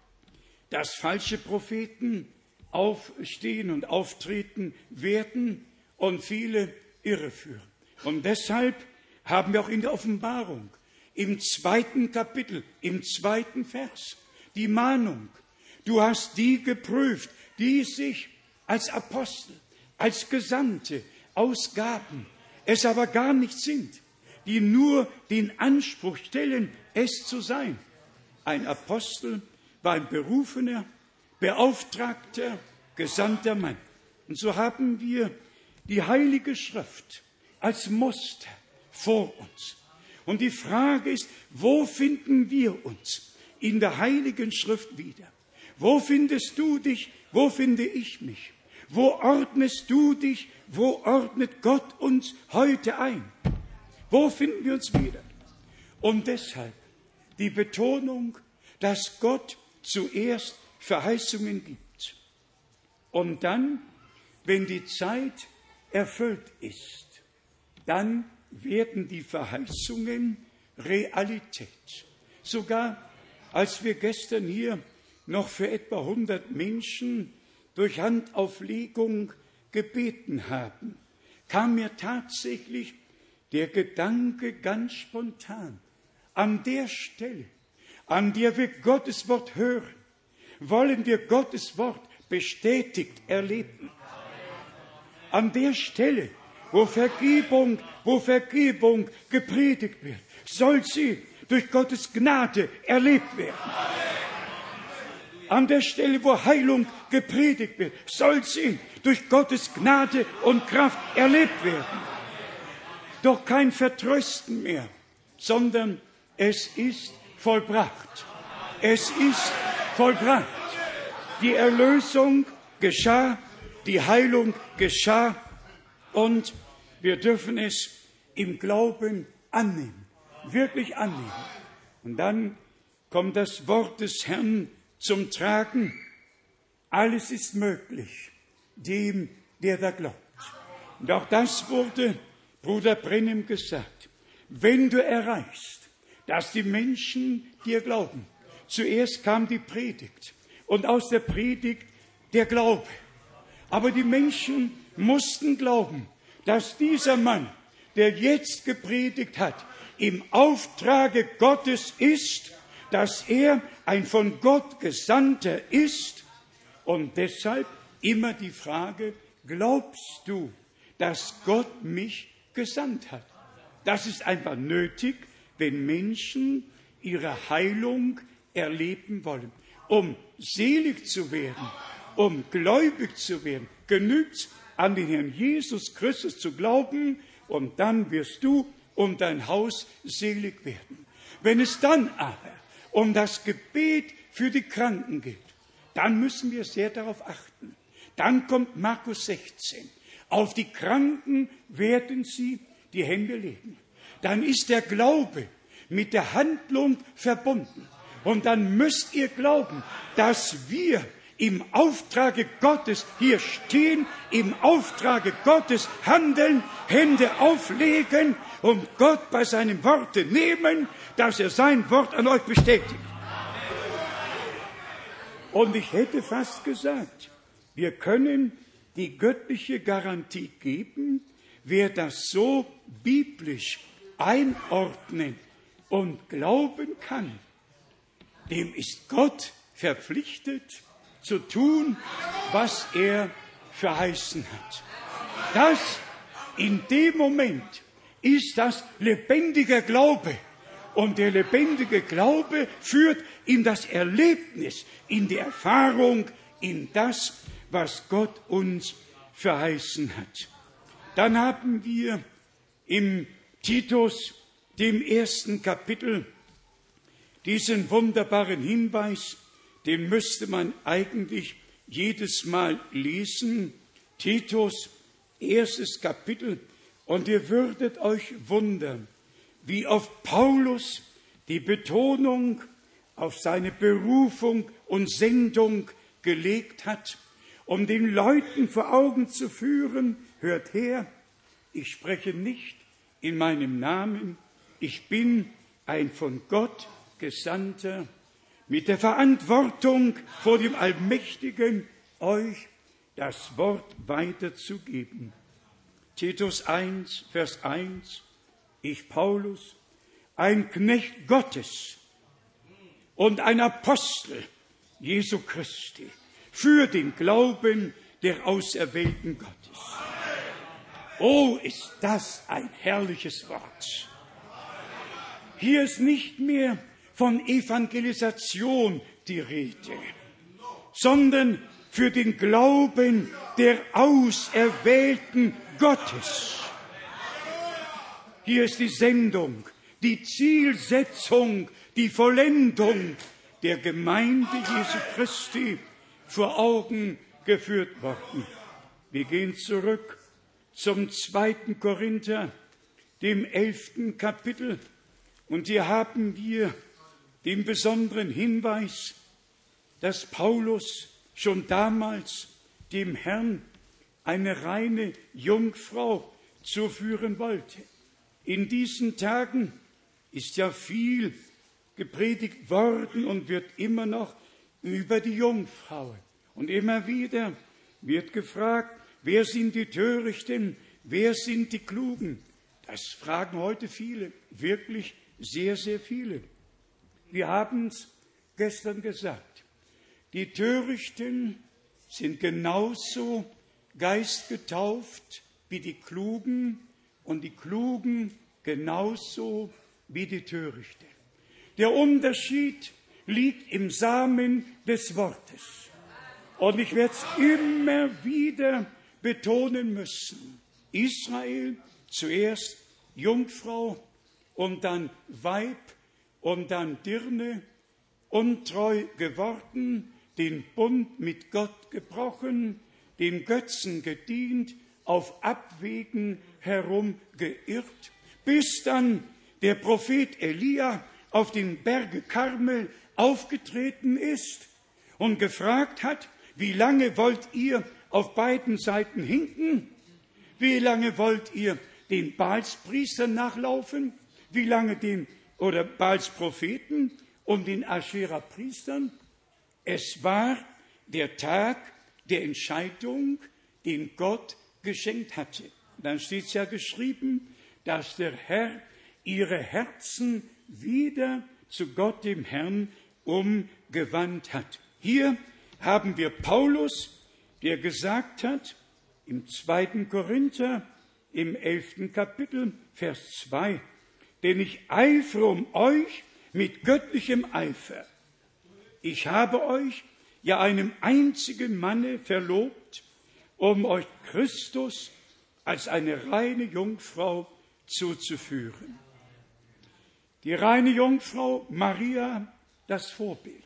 dass falsche Propheten aufstehen und auftreten werden und viele irreführen. Und deshalb haben wir auch in der Offenbarung im 2. Kapitel, im 2. Vers die Mahnung, du hast die geprüft, die sich als Apostel, als Gesandte ausgaben, es aber gar nicht sind, die nur den Anspruch stellen, es zu sein. Ein Apostel war ein berufener, beauftragter, gesandter Mann. Und so haben wir die Heilige Schrift als Muster vor uns. Und die Frage ist, wo finden wir uns in der Heiligen Schrift wieder? Wo findest du dich? Wo finde ich mich? Wo ordnest du dich? Wo ordnet Gott uns heute ein? Wo finden wir uns wieder? Und deshalb die Betonung, dass Gott zuerst Verheißungen gibt. Und dann, wenn die Zeit erfüllt ist, dann werden die Verheißungen Realität. Sogar als wir gestern hier noch für etwa 100 Menschen durch Handauflegung gebeten haben, kam mir tatsächlich der Gedanke ganz spontan, an der Stelle, an der wir Gottes Wort hören, wollen wir Gottes Wort bestätigt erleben. An der Stelle, wo Vergebung gepredigt wird, soll sie durch Gottes Gnade erlebt werden. An der Stelle, wo Heilung gepredigt wird, soll sie durch Gottes Gnade und Kraft erlebt werden. Doch kein Vertrösten mehr, sondern es ist vollbracht. Es ist vollbracht. Die Erlösung geschah, die Heilung geschah und wir dürfen es im Glauben annehmen, wirklich annehmen. Und dann kommt das Wort des Herrn zum Tragen. Alles ist möglich, dem, der da glaubt. Und auch das wurde Bruder Brennim gesagt. Wenn du erreichst, dass die Menschen dir glauben, zuerst kam die Predigt und aus der Predigt der Glaube. Aber die Menschen mussten glauben, dass dieser Mann, der jetzt gepredigt hat, im Auftrage Gottes ist, dass er ein von Gott Gesandter ist. Und deshalb immer die Frage, glaubst du, dass Gott mich gesandt hat? Das ist einfach nötig, wenn Menschen ihre Heilung erleben wollen. Um selig zu werden, um gläubig zu werden, genügt an den Herrn Jesus Christus zu glauben und dann wirst du und dein Haus selig werden. Wenn es dann aber um das Gebet für die Kranken geht, dann müssen wir sehr darauf achten. Dann kommt Markus 16. Auf die Kranken werden sie die Hände legen. Dann ist der Glaube mit der Handlung verbunden. Und dann müsst ihr glauben, dass wir im Auftrage Gottes hier stehen, im Auftrage Gottes handeln, Hände auflegen und Gott bei seinem Worte nehmen, dass er sein Wort an euch bestätigt. Und ich hätte fast gesagt, wir können die göttliche Garantie geben, wer das so biblisch einordnen und glauben kann, dem ist Gott verpflichtet zu tun, was er verheißen hat. Das in dem Moment ist das lebendiger Glaube. Und der lebendige Glaube führt in das Erlebnis, in die Erfahrung, in das, was Gott uns verheißen hat. Dann haben wir im Titus, dem 1. Kapitel, diesen wunderbaren Hinweis, den müsste man eigentlich jedes Mal lesen. Titus, 1. Kapitel. Und ihr würdet euch wundern, wie auf Paulus die Betonung auf seine Berufung und Sendung gelegt hat, um den Leuten vor Augen zu führen, hört her, ich spreche nicht in meinem Namen, ich bin ein von Gott Gesandter, mit der Verantwortung vor dem Allmächtigen, euch das Wort weiterzugeben. Titus 1, Vers 1, ich Paulus, ein Knecht Gottes und ein Apostel Jesu Christi, für den Glauben der Auserwählten Gottes. Oh, ist das ein herrliches Wort. Hier ist nicht mehr von Evangelisation die Rede, sondern für den Glauben der Auserwählten Gottes. Hier ist die Sendung, die Zielsetzung, die Vollendung der Gemeinde Jesu Christi vor Augen geführt worden. Wir gehen zurück zum 2. Korinther, dem 11. Kapitel. Und hier haben wir den besonderen Hinweis, dass Paulus schon damals dem Herrn eine reine Jungfrau zuführen wollte. In diesen Tagen ist ja viel gepredigt worden und wird immer noch über die Jungfrauen. Und immer wieder wird gefragt, wer sind die Törichten, wer sind die Klugen? Das fragen heute viele, wirklich sehr, sehr viele. Wir haben es gestern gesagt, die Törichten sind genauso geistgetauft wie die Klugen und die Klugen genauso wie die Törichten. Der Unterschied liegt im Samen des Wortes. Und ich werde es immer wieder betonen müssen. Israel zuerst Jungfrau und dann Weib und dann Dirne, untreu geworden, den Bund mit Gott gebrochen, den Götzen gedient, auf Abwegen herumgeirrt, bis dann der Prophet Elia auf den Berge Karmel aufgetreten ist und gefragt hat, wie lange wollt ihr auf beiden Seiten hinken? Wie lange wollt ihr den Baalspriestern nachlaufen? Wie lange oder Baalspropheten und den Aschera-Priestern? Es war der Tag der Entscheidung, den Gott geschenkt hatte. Dann steht es ja geschrieben, dass der Herr ihre Herzen wieder zu Gott, dem Herrn, umgewandt hat. Hier haben wir Paulus, der gesagt hat, im 2. Korinther, im 11. Kapitel, Vers 2, denn ich eifere um euch mit göttlichem Eifer. Ich habe euch ja einem einzigen Manne verlobt, um euch Christus als eine reine Jungfrau zuzuführen. Die reine Jungfrau Maria das Vorbild.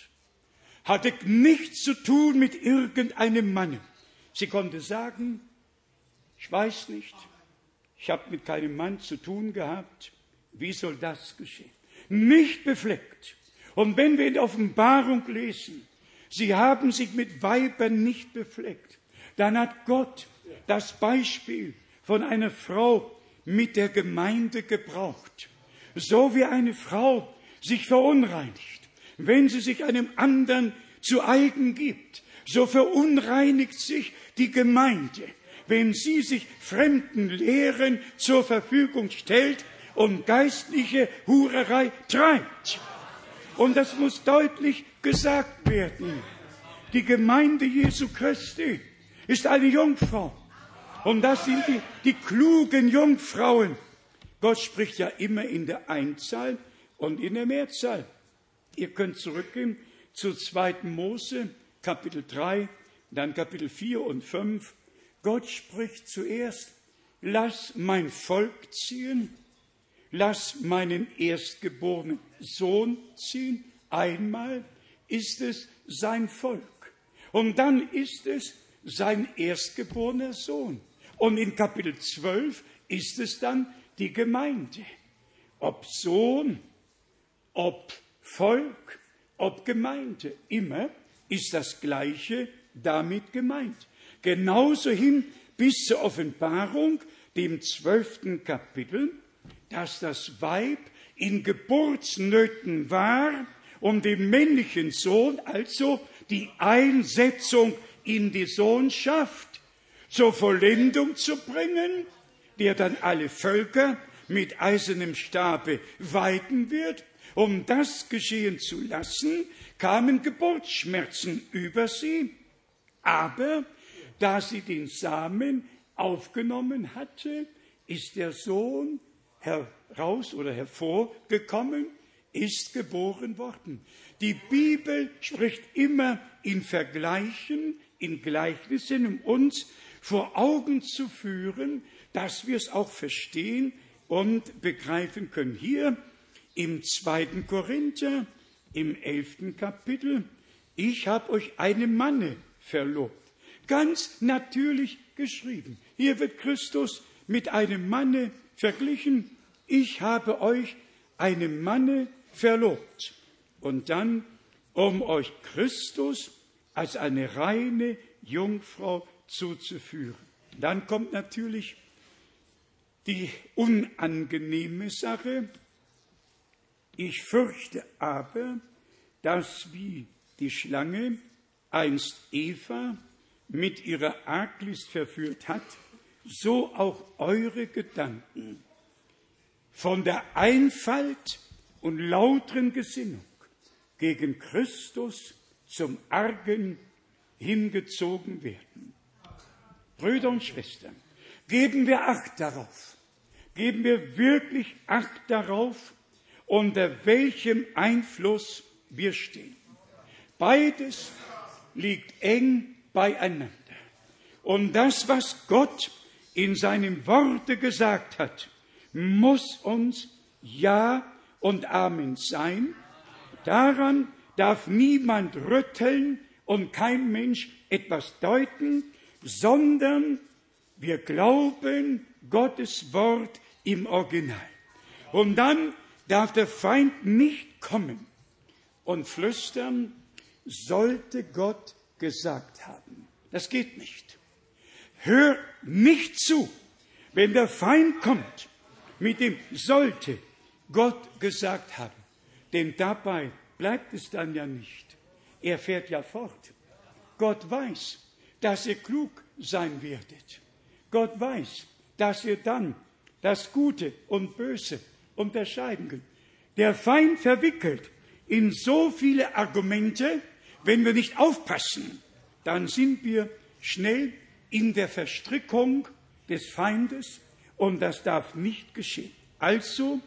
Hatte nichts zu tun mit irgendeinem Mann. Sie konnte sagen, ich weiß nicht, ich habe mit keinem Mann zu tun gehabt. Wie soll das geschehen? Nicht befleckt. Und wenn wir in der Offenbarung lesen, sie haben sich mit Weibern nicht befleckt, dann hat Gott das Beispiel von einer Frau mit der Gemeinde gebraucht. So wie eine Frau sich verunreinigt, wenn sie sich einem anderen zu eigen gibt, so verunreinigt sich die Gemeinde, wenn sie sich fremden Lehren zur Verfügung stellt und geistliche Hurerei treibt. Und das muss deutlich gesagt werden. Die Gemeinde Jesu Christi ist eine Jungfrau. Und das sind die klugen Jungfrauen. Gott spricht ja immer in der Einzahl und in der Mehrzahl. Ihr könnt zurückgehen zu 2. Mose, Kapitel 3, dann Kapitel 4 und 5. Gott spricht zuerst, lass mein Volk ziehen, lass meinen erstgeborenen Sohn ziehen. Einmal ist es sein Volk und dann ist es sein erstgeborener Sohn. Und in Kapitel 12 ist es dann die Gemeinde. Ob Sohn, ob Volk, ob Gemeinde, immer ist das Gleiche damit gemeint. Genauso hin bis zur Offenbarung, dem 12. Kapitel, dass das Weib in Geburtsnöten war, um den männlichen Sohn, also die Einsetzung in die Sohnschaft, zur Vollendung zu bringen, der dann alle Völker mit eisernem Stabe weiden wird. Um das geschehen zu lassen, kamen Geburtsschmerzen über sie. Aber da sie den Samen aufgenommen hatte, ist der Sohn hervorgekommen, ist geboren worden. Die Bibel spricht immer in Vergleichen, in Gleichnissen, um uns vor Augen zu führen, dass wir es auch verstehen und begreifen können. Hier im 2. Korinther, im 11. Kapitel, ich habe euch einem Manne verlobt. Ganz natürlich geschrieben. Hier wird Christus mit einem Manne verglichen. Ich habe euch einem Manne verlobt. Und dann, um euch Christus als eine reine Jungfrau zuzuführen. Dann kommt natürlich die unangenehme Sache. Ich fürchte aber, dass wie die Schlange einst Eva mit ihrer Arglist verführt hat, so auch eure Gedanken von der Einfalt und lauteren Gesinnung gegen Christus zum Argen hingezogen werden. Brüder und Schwestern, geben wir Acht darauf, geben wir wirklich Acht darauf, unter welchem Einfluss wir stehen. Beides liegt eng beieinander. Und das, was Gott in seinem Worte gesagt hat, muss uns Ja und Amen sein. Daran darf niemand rütteln und kein Mensch etwas deuten, sondern wir glauben Gottes Wort im Original. Und dann darf der Feind nicht kommen und flüstern, sollte Gott gesagt haben. Das geht nicht. Hör nicht zu, wenn der Feind kommt mit dem sollte Gott gesagt haben. Denn dabei bleibt es dann ja nicht. Er fährt ja fort. Gott weiß, dass ihr klug sein werdet. Gott weiß, dass ihr dann das Gute und Böse unterscheiden könnt. Der Feind verwickelt in so viele Argumente, wenn wir nicht aufpassen, dann sind wir schnell in der Verstrickung des Feindes und das darf nicht geschehen. Also,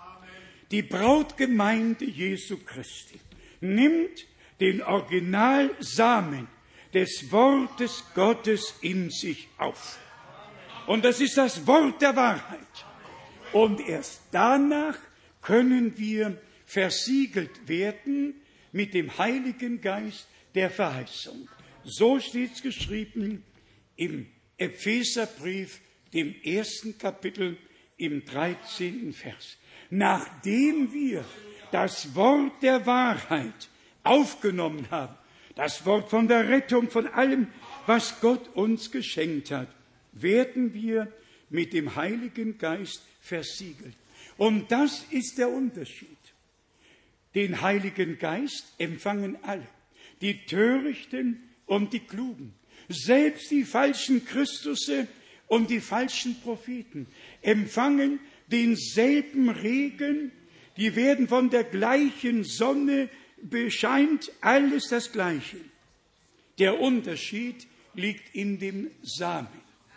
die Brautgemeinde Jesu Christi nimmt den Originalsamen des Wortes Gottes in sich auf. Und das ist das Wort der Wahrheit. Und erst danach können wir versiegelt werden mit dem Heiligen Geist der Verheißung. So steht es geschrieben im Epheserbrief, dem 1. Kapitel, im 13. Vers. Nachdem wir das Wort der Wahrheit aufgenommen haben, das Wort von der Rettung, von allem, was Gott uns geschenkt hat, werden wir mit dem Heiligen Geist versiegelt. Und das ist der Unterschied. Den Heiligen Geist empfangen alle, die Törichten und die Klugen. Selbst die falschen Christusse und die falschen Propheten empfangen denselben Regen, die werden von der gleichen Sonne bescheint, alles das Gleiche. Der Unterschied liegt in dem Samen.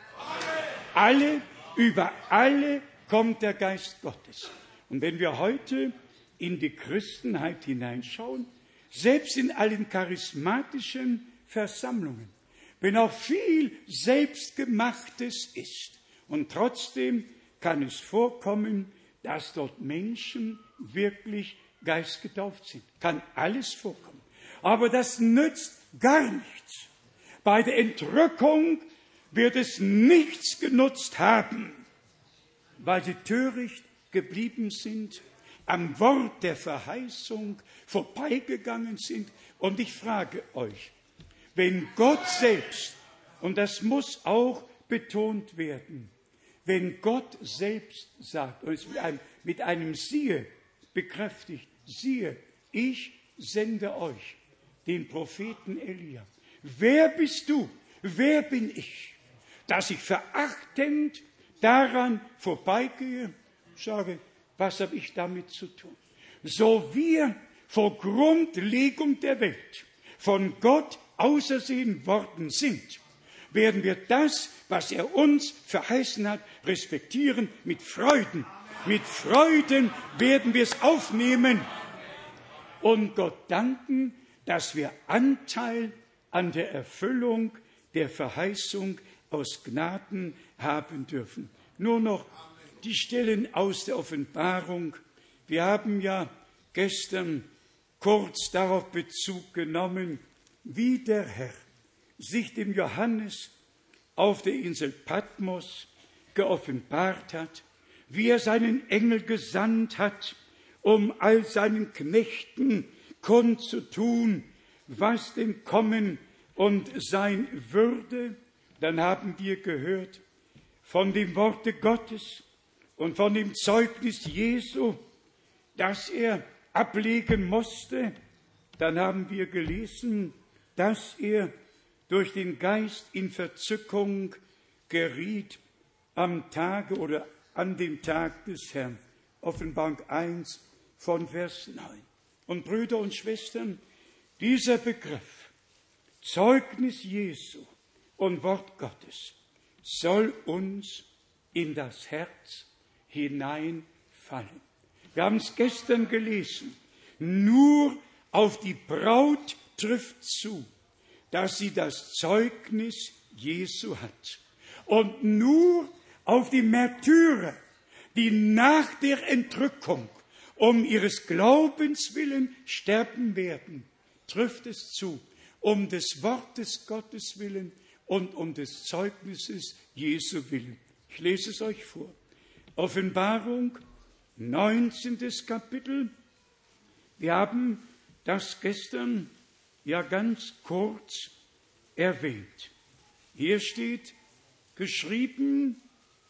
Über alle kommt der Geist Gottes. Und wenn wir heute in die Christenheit hineinschauen, selbst in allen charismatischen Versammlungen, wenn auch viel Selbstgemachtes ist, und trotzdem kann es vorkommen, dass dort Menschen wirklich geistgetauft sind. Kann alles vorkommen. Aber das nützt gar nichts. Bei der Entrückung wird es nichts genutzt haben, weil sie töricht geblieben sind, am Wort der Verheißung vorbeigegangen sind. Und ich frage euch, wenn Gott selbst, und das muss auch betont werden, wenn Gott selbst sagt und es mit einem Siehe bekräftigt, siehe, ich sende euch den Propheten Elia. Wer bist du? Wer bin ich, dass ich verachtend daran vorbeigehe, sage, was habe ich damit zu tun? So wir vor Grundlegung der Welt von Gott ausersehen worden sind, werden wir das, was er uns verheißen hat, respektieren mit Freuden. Mit Freuden werden wir es aufnehmen und Gott danken, dass wir Anteil an der Erfüllung der Verheißung aus Gnaden haben dürfen. Nur noch die Stellen aus der Offenbarung. Wir haben ja gestern kurz darauf Bezug genommen, wie der Herr sich dem Johannes auf der Insel Patmos geoffenbart hat, wie er seinen Engel gesandt hat, um all seinen Knechten kundzutun, was denn kommen und sein würde. Dann haben wir gehört von dem Worte Gottes und von dem Zeugnis Jesu, das er ablegen musste. Dann haben wir gelesen, dass er durch den Geist in Verzückung geriet am Tage oder an dem Tag des Herrn. Offenbarung 1 von Vers 9. Und Brüder und Schwestern, dieser Begriff, Zeugnis Jesu und Wort Gottes, soll uns in das Herz hineinfallen. Wir haben es gestern gelesen. Nur auf die Braut trifft zu, dass sie das Zeugnis Jesu hat. Und nur auf die Märtyrer, die nach der Entrückung um ihres Glaubens willen sterben werden, trifft es zu, um des Wortes Gottes willen und um des Zeugnisses Jesu willen. Ich lese es euch vor. Offenbarung, 19. Kapitel. Wir haben das gestern ja ganz kurz erwähnt. Hier steht geschrieben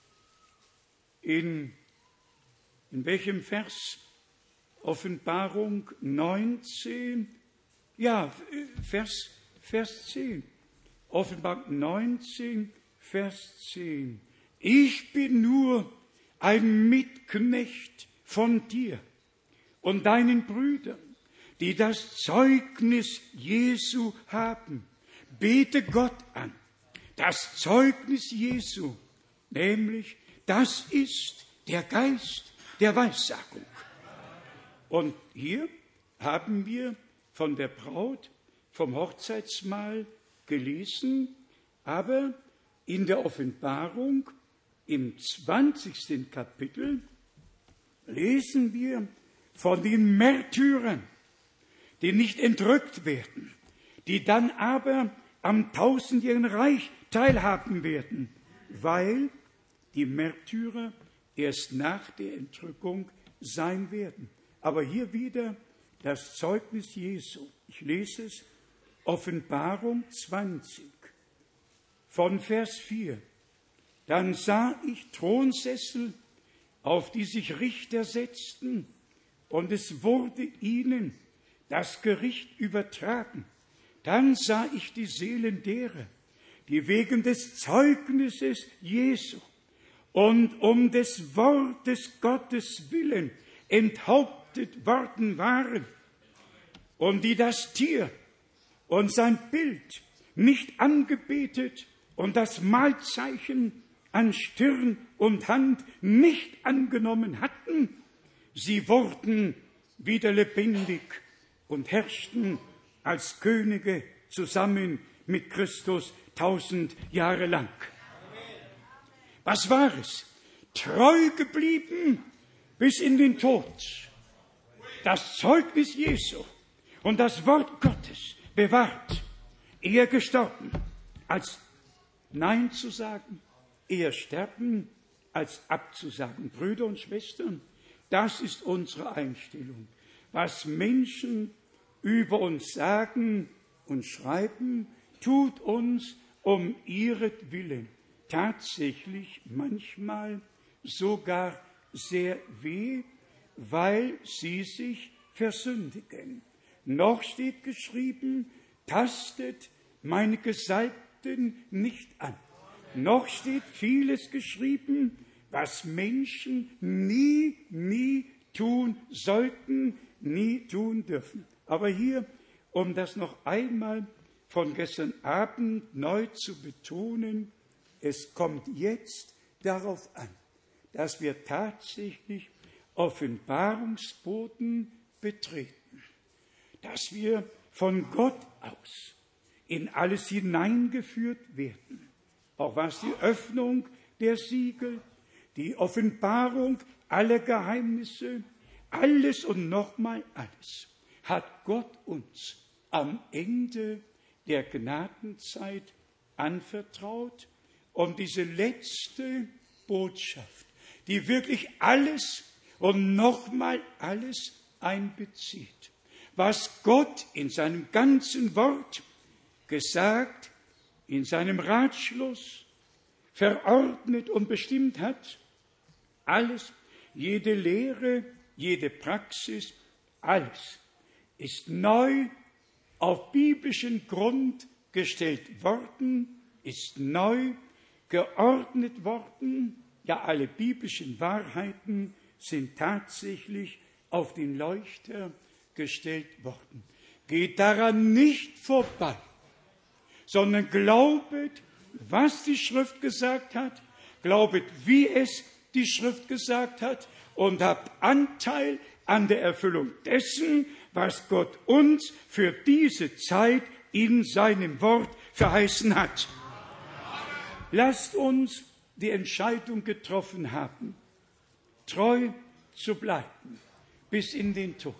in welchem Vers? Offenbarung 19, ja, Vers 10. Offenbarung 19, Vers 10. Ich bin nur ein Mitknecht von dir und deinen Brüdern, die das Zeugnis Jesu haben. Bete Gott an. Das Zeugnis Jesu, nämlich das ist der Geist der Weissagung. Und hier haben wir von der Braut, vom Hochzeitsmahl gelesen, aber in der Offenbarung im 20. Kapitel lesen wir von den Märtyrern, die nicht entrückt werden, die dann aber am tausendjährigen Reich teilhaben werden, weil die Märtyrer erst nach der Entrückung sein werden. Aber hier wieder das Zeugnis Jesu. Ich lese es, Offenbarung 20, von Vers 4. Dann sah ich Thronsessel, auf die sich Richter setzten, und es wurde ihnen das Gericht übertragen. Dann sah ich die Seelen derer, die wegen des Zeugnisses Jesu und um des Wortes Gottes willen enthauptet worden waren und die das Tier und sein Bild nicht angebetet und das Mahlzeichen an Stirn und Hand nicht angenommen hatten. Sie wurden wieder lebendig und herrschten als Könige zusammen mit Christus 1000 Jahre lang. Was war es? Treu geblieben bis in den Tod. Das Zeugnis Jesu und das Wort Gottes bewahrt. Eher gestorben, als Nein zu sagen, eher sterben, als abzusagen. Brüder und Schwestern, das ist unsere Einstellung. Was Menschen über uns sagen und schreiben, tut uns um ihretwillen tatsächlich manchmal sogar sehr weh, weil sie sich versündigen. Noch steht geschrieben, tastet meine Gesalbten nicht an. Noch steht vieles geschrieben, was Menschen nie tun sollten, nie tun dürfen. Aber hier, um das noch einmal von gestern Abend neu zu betonen, es kommt jetzt darauf an, dass wir tatsächlich Offenbarungsboden betreten, dass wir von Gott aus in alles hineingeführt werden, auch was die Öffnung der Siegel, die Offenbarung aller Geheimnisse, alles und nochmal alles hat Gott uns am Ende der Gnadenzeit anvertraut. Und diese letzte Botschaft, die wirklich alles und nochmal alles einbezieht, was Gott in seinem ganzen Wort gesagt, in seinem Ratschluss verordnet und bestimmt hat, alles, jede Lehre, jede Praxis, alles ist neu auf biblischen Grund gestellt worden, ist neu geordnet worden. Ja, alle biblischen Wahrheiten sind tatsächlich auf den Leuchter gestellt worden. Geht daran nicht vorbei, sondern glaubet, was die Schrift gesagt hat, glaubet, wie es die Schrift gesagt hat und habt Anteil an der Erfüllung dessen, was Gott uns für diese Zeit in seinem Wort verheißen hat. Lasst uns die Entscheidung getroffen haben, treu zu bleiben bis in den Tod.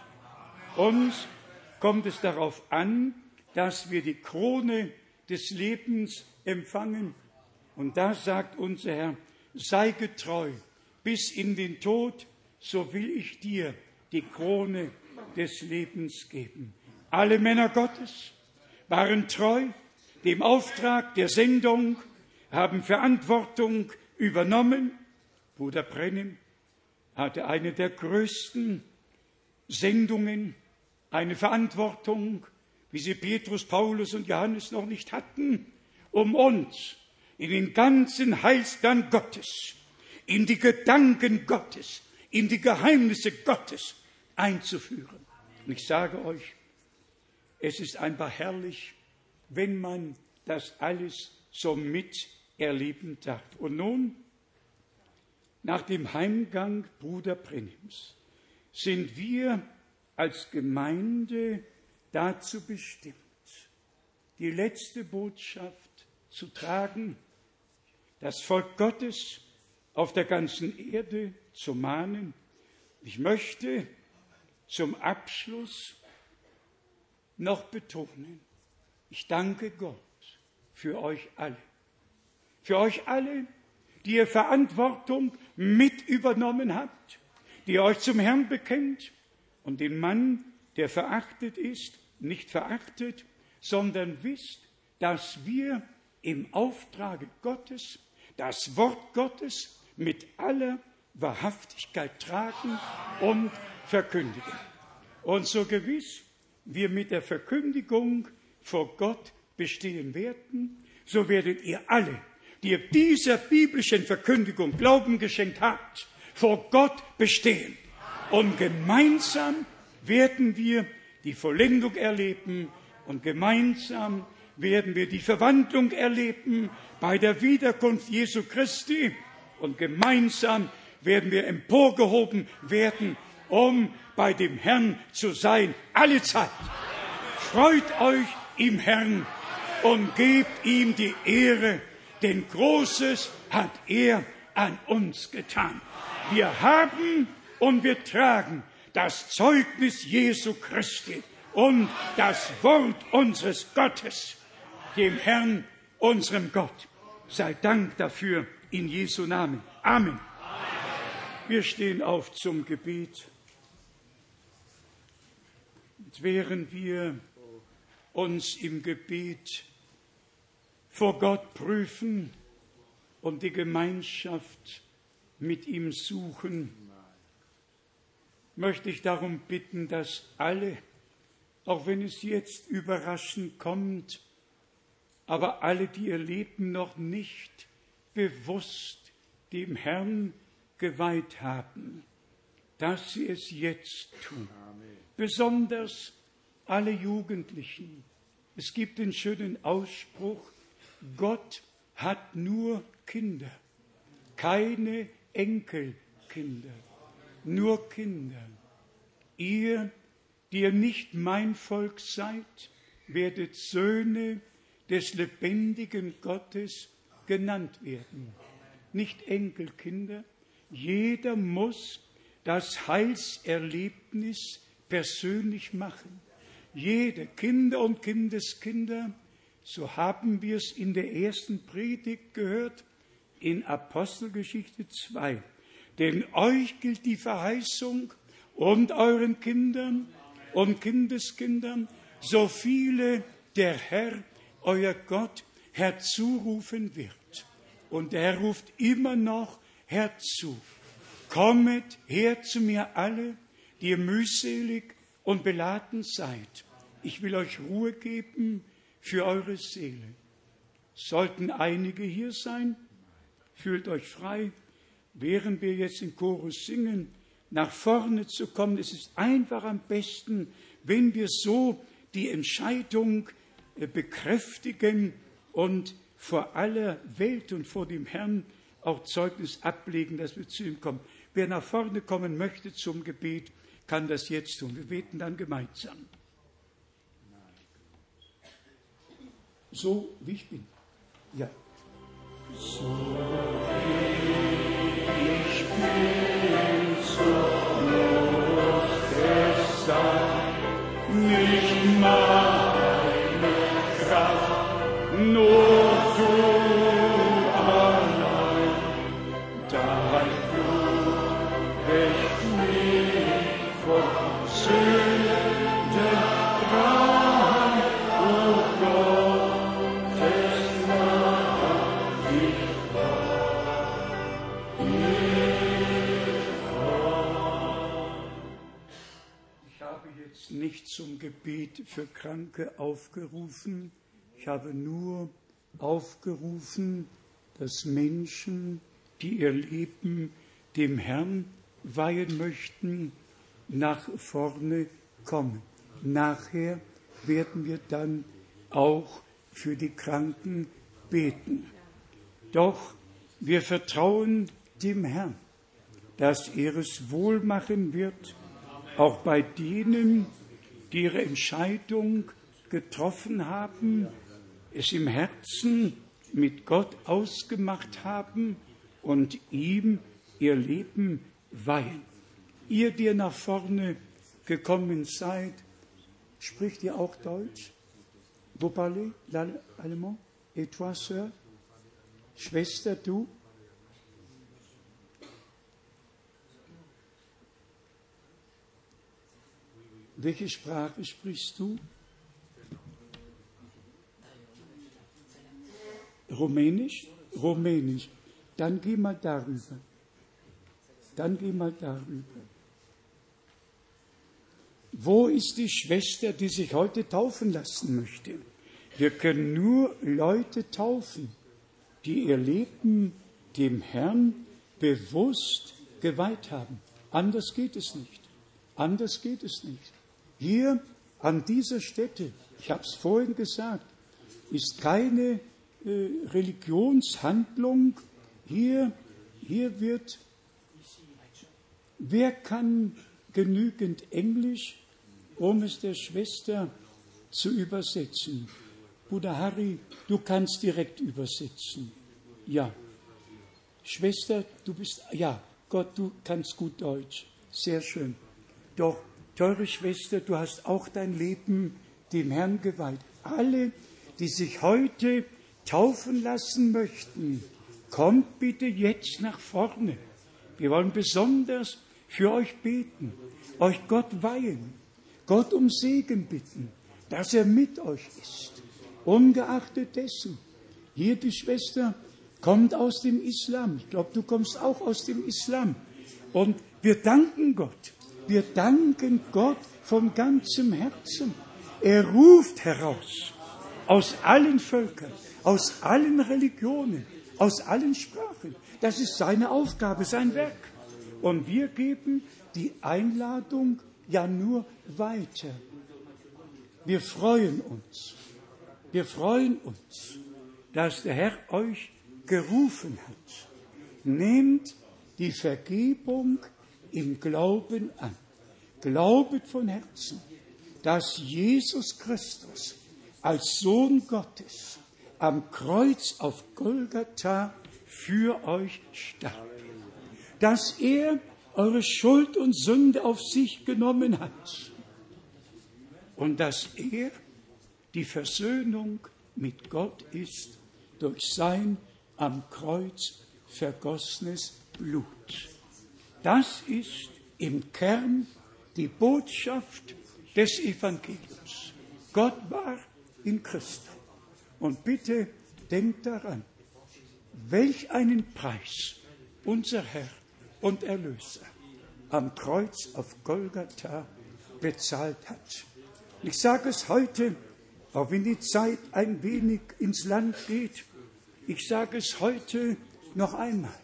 Uns kommt es darauf an, dass wir die Krone des Lebens empfangen. Und da sagt unser Herr, sei getreu bis in den Tod, so will ich dir die Krone des Lebens geben. Alle Männer Gottes waren treu dem Auftrag der Sendung, haben Verantwortung übernommen. Bruder Brennim hatte eine der größten Sendungen, eine Verantwortung, wie sie Petrus, Paulus und Johannes noch nicht hatten, um uns in den ganzen Heilsplan Gottes, in die Gedanken Gottes, in die Geheimnisse Gottes einzuführen. Und ich sage euch, es ist einfach herrlich, wenn man das alles so miterleben darf. Und nun, nach dem Heimgang Bruder Brennims, sind wir als Gemeinde dazu bestimmt, die letzte Botschaft zu tragen, das Volk Gottes auf der ganzen Erde zu mahnen. Ich möchte zum Abschluss noch betonen. Ich danke Gott für euch alle. Für euch alle, die ihr Verantwortung mit übernommen habt, die ihr euch zum Herrn bekennt und den Mann, der verachtet ist, nicht verachtet, sondern wisst, dass wir im Auftrage Gottes das Wort Gottes mit aller Wahrhaftigkeit tragen und verkündigen. Und so gewiss wir mit der Verkündigung vor Gott bestehen werden, so werdet ihr alle, die ihr dieser biblischen Verkündigung Glauben geschenkt habt, vor Gott bestehen. Und gemeinsam werden wir die Vollendung erleben und gemeinsam werden wir die Verwandlung erleben bei der Wiederkunft Jesu Christi und gemeinsam werden wir emporgehoben werden, um bei dem Herrn zu sein, alle Zeit. Freut euch im Herrn und gebt ihm die Ehre, denn Großes hat er an uns getan. Wir haben und wir tragen das Zeugnis Jesu Christi und das Wort unseres Gottes, dem Herrn, unserem Gott. Sei Dank dafür in Jesu Namen. Amen. Wir stehen auf zum Gebet. Und während wir uns im Gebet vor Gott prüfen und die Gemeinschaft mit ihm suchen, möchte ich darum bitten, dass alle, auch wenn es jetzt überraschend kommt, aber alle, die ihr Leben noch nicht bewusst dem Herrn geweiht haben, dass sie es jetzt tun. Amen. Besonders alle Jugendlichen. Es gibt den schönen Ausspruch, Gott hat nur Kinder, keine Enkelkinder, nur Kinder. Ihr, die ihr nicht mein Volk seid, werdet Söhne des lebendigen Gottes genannt werden. Nicht Enkelkinder. Jeder muss das Heilserlebnis persönlich machen. Jede, Kinder und Kindeskinder, so haben wir es in der ersten Predigt gehört, in Apostelgeschichte 2. Denn euch gilt die Verheißung und euren Kindern und Kindeskindern, so viele der Herr, euer Gott, herzurufen wird. Und er ruft immer noch herzu. Kommet her zu mir alle, die ihr mühselig und beladen seid. Ich will euch Ruhe geben für eure Seele. Sollten einige hier sein, fühlt euch frei, während wir jetzt im Chorus singen, nach vorne zu kommen. Es ist einfach am besten, wenn wir so die Entscheidung bekräftigen und vor aller Welt und vor dem Herrn auch Zeugnis ablegen, dass wir zu ihm kommen. Wer nach vorne kommen möchte zum Gebet, kann das jetzt tun. Wir beten dann gemeinsam. So wie ich bin. Ja. So wie ich bin, so muss es sein. Nicht meine Kraft, nur du allein. Dein Blut wäscht mich von Sünde rein, o Gottes Name, ich habe jetzt nicht zum Gebet für Kranke aufgerufen, ich habe nur aufgerufen, dass Menschen, die ihr Leben dem Herrn weihen möchten, nach vorne kommen. Nachher werden wir dann auch für die Kranken beten. Doch wir vertrauen dem Herrn, dass er es wohl machen wird, auch bei denen, die ihre Entscheidung getroffen haben, es im Herzen mit Gott ausgemacht haben und ihm ihr Leben weihen. Ihr, die nach vorne gekommen seid. Spricht ihr auch Deutsch? Vous parlez l'allemand? Et toi, sœur? Schwester, du? Welche Sprache sprichst du? Rumänisch? Rumänisch. Dann geh mal darüber. Wo ist die Schwester, die sich heute taufen lassen möchte? Wir können nur Leute taufen, die ihr Leben dem Herrn bewusst geweiht haben. Anders geht es nicht. Hier an dieser Stätte, ich habe es vorhin gesagt, ist keine Religionshandlung. Hier wird, wer kann genügend Englisch, um es der Schwester zu übersetzen? Bruder Harry, du kannst direkt übersetzen. Ja. Schwester, Gott, du kannst gut Deutsch. Sehr schön. Doch, teure Schwester, du hast auch dein Leben dem Herrn geweiht. Alle, die sich heute taufen lassen möchten, kommt bitte jetzt nach vorne. Wir wollen besonders für euch beten, euch Gott weihen, Gott um Segen bitten, dass er mit euch ist. Ungeachtet dessen, hier die Schwester kommt aus dem Islam. Ich glaube, du kommst auch aus dem Islam. Und wir danken Gott. Wir danken Gott von ganzem Herzen. Er ruft heraus aus allen Völkern, aus allen Religionen, aus allen Sprachen. Das ist seine Aufgabe, sein Werk. Und wir geben die Einladung ja nur weiter. Wir freuen uns, dass der Herr euch gerufen hat. Nehmt die Vergebung im Glauben an. Glaubet von Herzen, dass Jesus Christus als Sohn Gottes am Kreuz auf Golgatha für euch starb. Dass er eure Schuld und Sünde auf sich genommen hat. Und dass er die Versöhnung mit Gott ist durch sein am Kreuz vergossenes Blut. Das ist im Kern die Botschaft des Evangeliums. Gott war in Christus. Und bitte denkt daran, welch einen Preis unser Herr und Erlöser am Kreuz auf Golgatha bezahlt hat. Ich sage es heute, auch wenn die Zeit ein wenig ins Land geht, ich sage es heute noch einmal.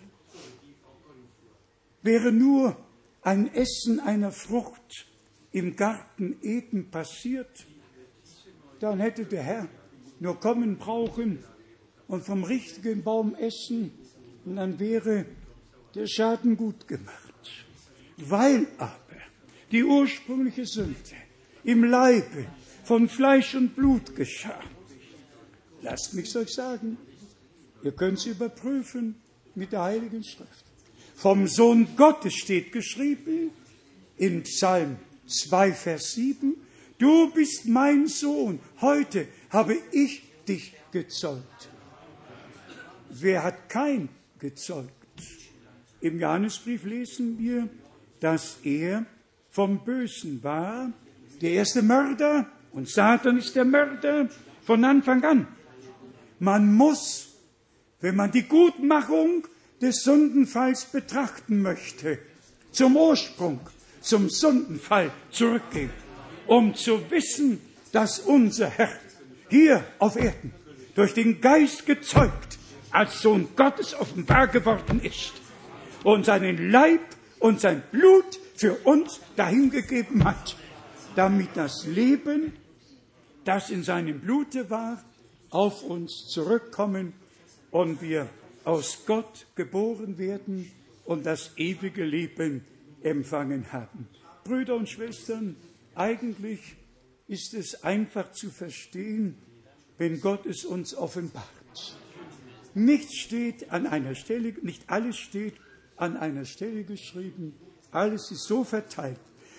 Wäre nur ein Essen einer Frucht im Garten Eden passiert, dann hätte der Herr nur kommen brauchen und vom richtigen Baum essen, und dann wäre der Schaden gut gemacht. Weil aber die ursprüngliche Sünde im Leibe von Fleisch und Blut geschah. Lasst mich euch sagen, ihr könnt es überprüfen mit der Heiligen Schrift. Vom Sohn Gottes steht geschrieben in Psalm 2, Vers 7, du bist mein Sohn, heute habe ich dich gezeugt. Wer hat Kain gezeugt? Im Johannesbrief lesen wir, dass er vom Bösen war, der erste Mörder, und Satan ist der Mörder von Anfang an. Man muss, wenn man die Gutmachung des Sündenfalls betrachten möchte, zum Ursprung, zum Sündenfall zurückgehen, um zu wissen, dass unser Herr hier auf Erden durch den Geist gezeugt als Sohn Gottes offenbar geworden ist und seinen Leib und sein Blut für uns dahingegeben hat, damit das Leben, das in seinem Blute war, auf uns zurückkommen und wir aus Gott geboren werden und das ewige Leben empfangen haben. Brüder und Schwestern, eigentlich ist es einfach zu verstehen, wenn Gott es uns offenbart. Nichts steht an einer Stelle, nicht alles steht an einer Stelle geschrieben, alles ist so verteilt.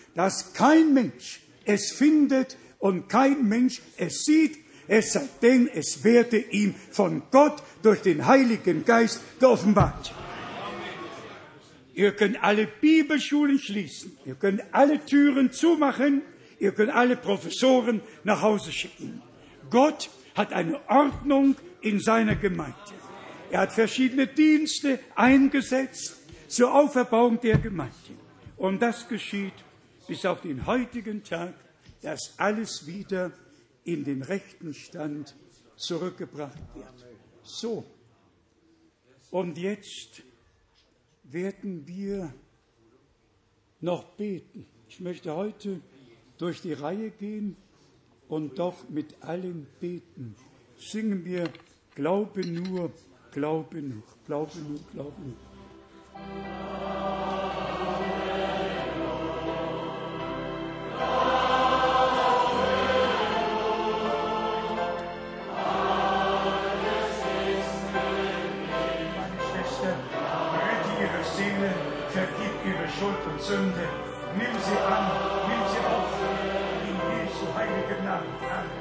dass kein Mensch es findet und kein Mensch es sieht, es sei denn, es werde ihm von Gott durch den Heiligen Geist geoffenbart. Ihr könnt alle Bibelschulen schließen, ihr könnt alle Türen zumachen, ihr könnt alle Professoren nach Hause schicken. Gott hat eine Ordnung in seiner Gemeinde. Er hat verschiedene Dienste eingesetzt zur Auferbauung der Gemeinde. Und das geschieht bis auf den heutigen Tag, dass alles wieder in den rechten Stand zurückgebracht wird. So, und jetzt werden wir noch beten. Ich möchte heute durch die Reihe gehen und doch mit allen beten. Singen wir Glaube nur, Glaube nur, Glaube nur, Glaube nur. Vergib ihre Schuld und Sünde. Nimm sie an, nimm sie auf. In Jesu heiligen Namen. Amen.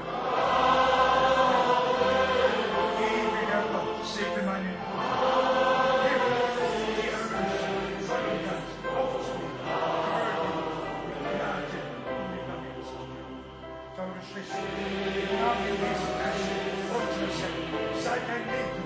Ewiger Gott, segne meine Hilf die Erlösung voll und ganz aufzunehmen. Gnade und Barmherzigkeit. Teure Schwester, im Namen Jesu Christi, unseres Herrn, sei dein Leben.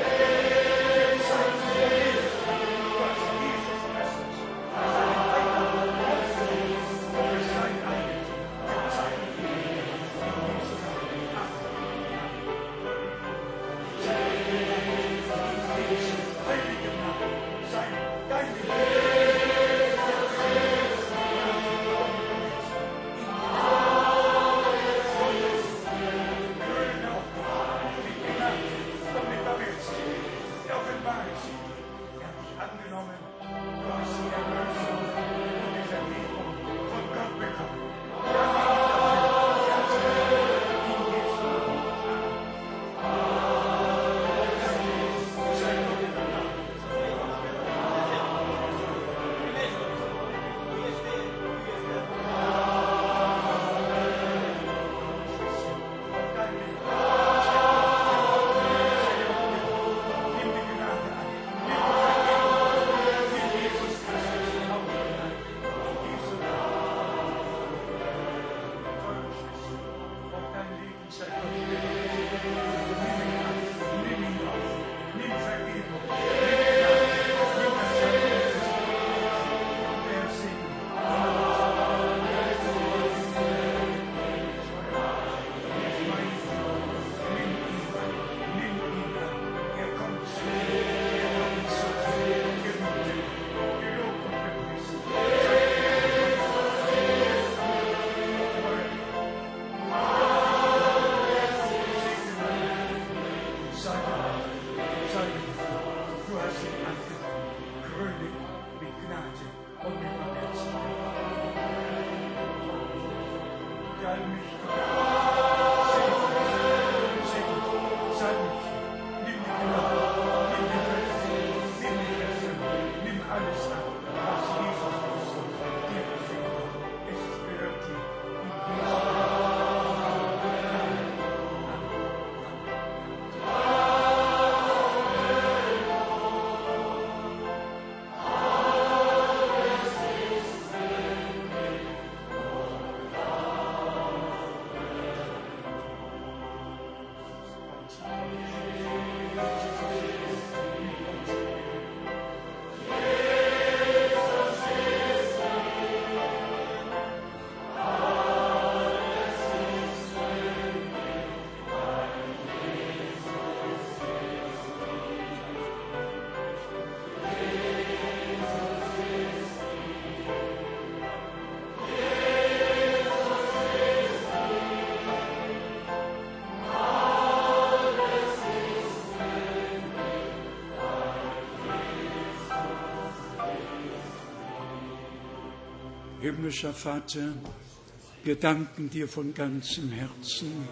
Himmlischer Vater, wir danken dir von ganzem Herzen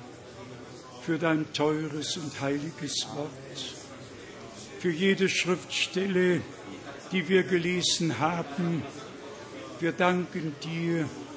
für dein teures und heiliges Wort, für jede Schriftstelle, die wir gelesen haben. Wir danken dir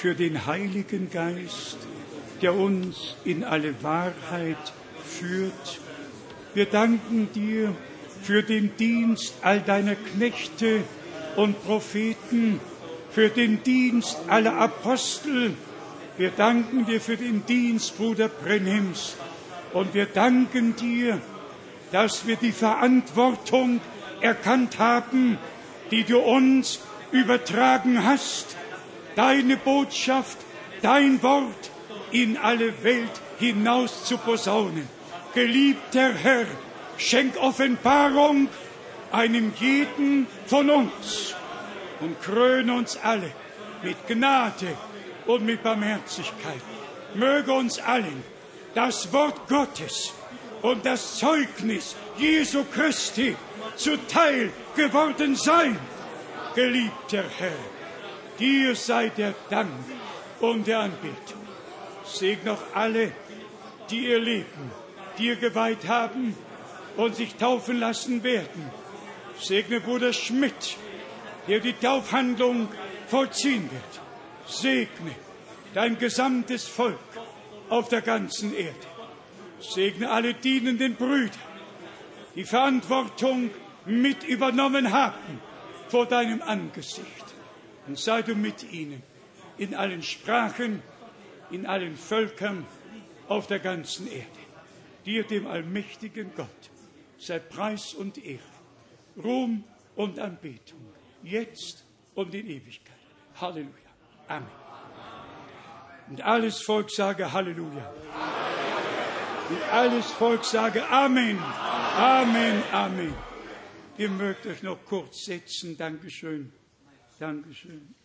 für den Heiligen Geist, der uns in alle Wahrheit führt. Wir danken dir für den Dienst all deiner Knechte und Propheten, für den Dienst aller Apostel. Wir danken dir für den Dienst Bruder Brenhims. Und wir danken dir, dass wir die Verantwortung erkannt haben, die du uns übertragen hast, deine Botschaft, dein Wort in alle Welt hinaus zu posaunen. Geliebter Herr, schenk Offenbarung einem jeden von uns und kröne uns alle mit Gnade und mit Barmherzigkeit. Möge uns allen das Wort Gottes und das Zeugnis Jesu Christi zuteil geworden sein. Geliebter Herr, dir sei der Dank und der Anbetung. Segne auch alle, die ihr Leben dir geweiht haben und sich taufen lassen werden. Segne Bruder Schmidt, der die Taufhandlung vollziehen wird. Segne dein gesamtes Volk auf der ganzen Erde. Segne alle dienenden Brüder, die Verantwortung mit übernommen haben vor deinem Angesicht. Und sei du mit ihnen in allen Sprachen, in allen Völkern auf der ganzen Erde. Dir, dem allmächtigen Gott, sei Preis und Ehre, Ruhm und Anbetung, jetzt und in Ewigkeit. Halleluja. Amen. Und alles Volk sage Halleluja. Und alles Volk sage Amen. Amen, Amen. Ihr mögt euch noch kurz setzen. Dankeschön. Dankeschön.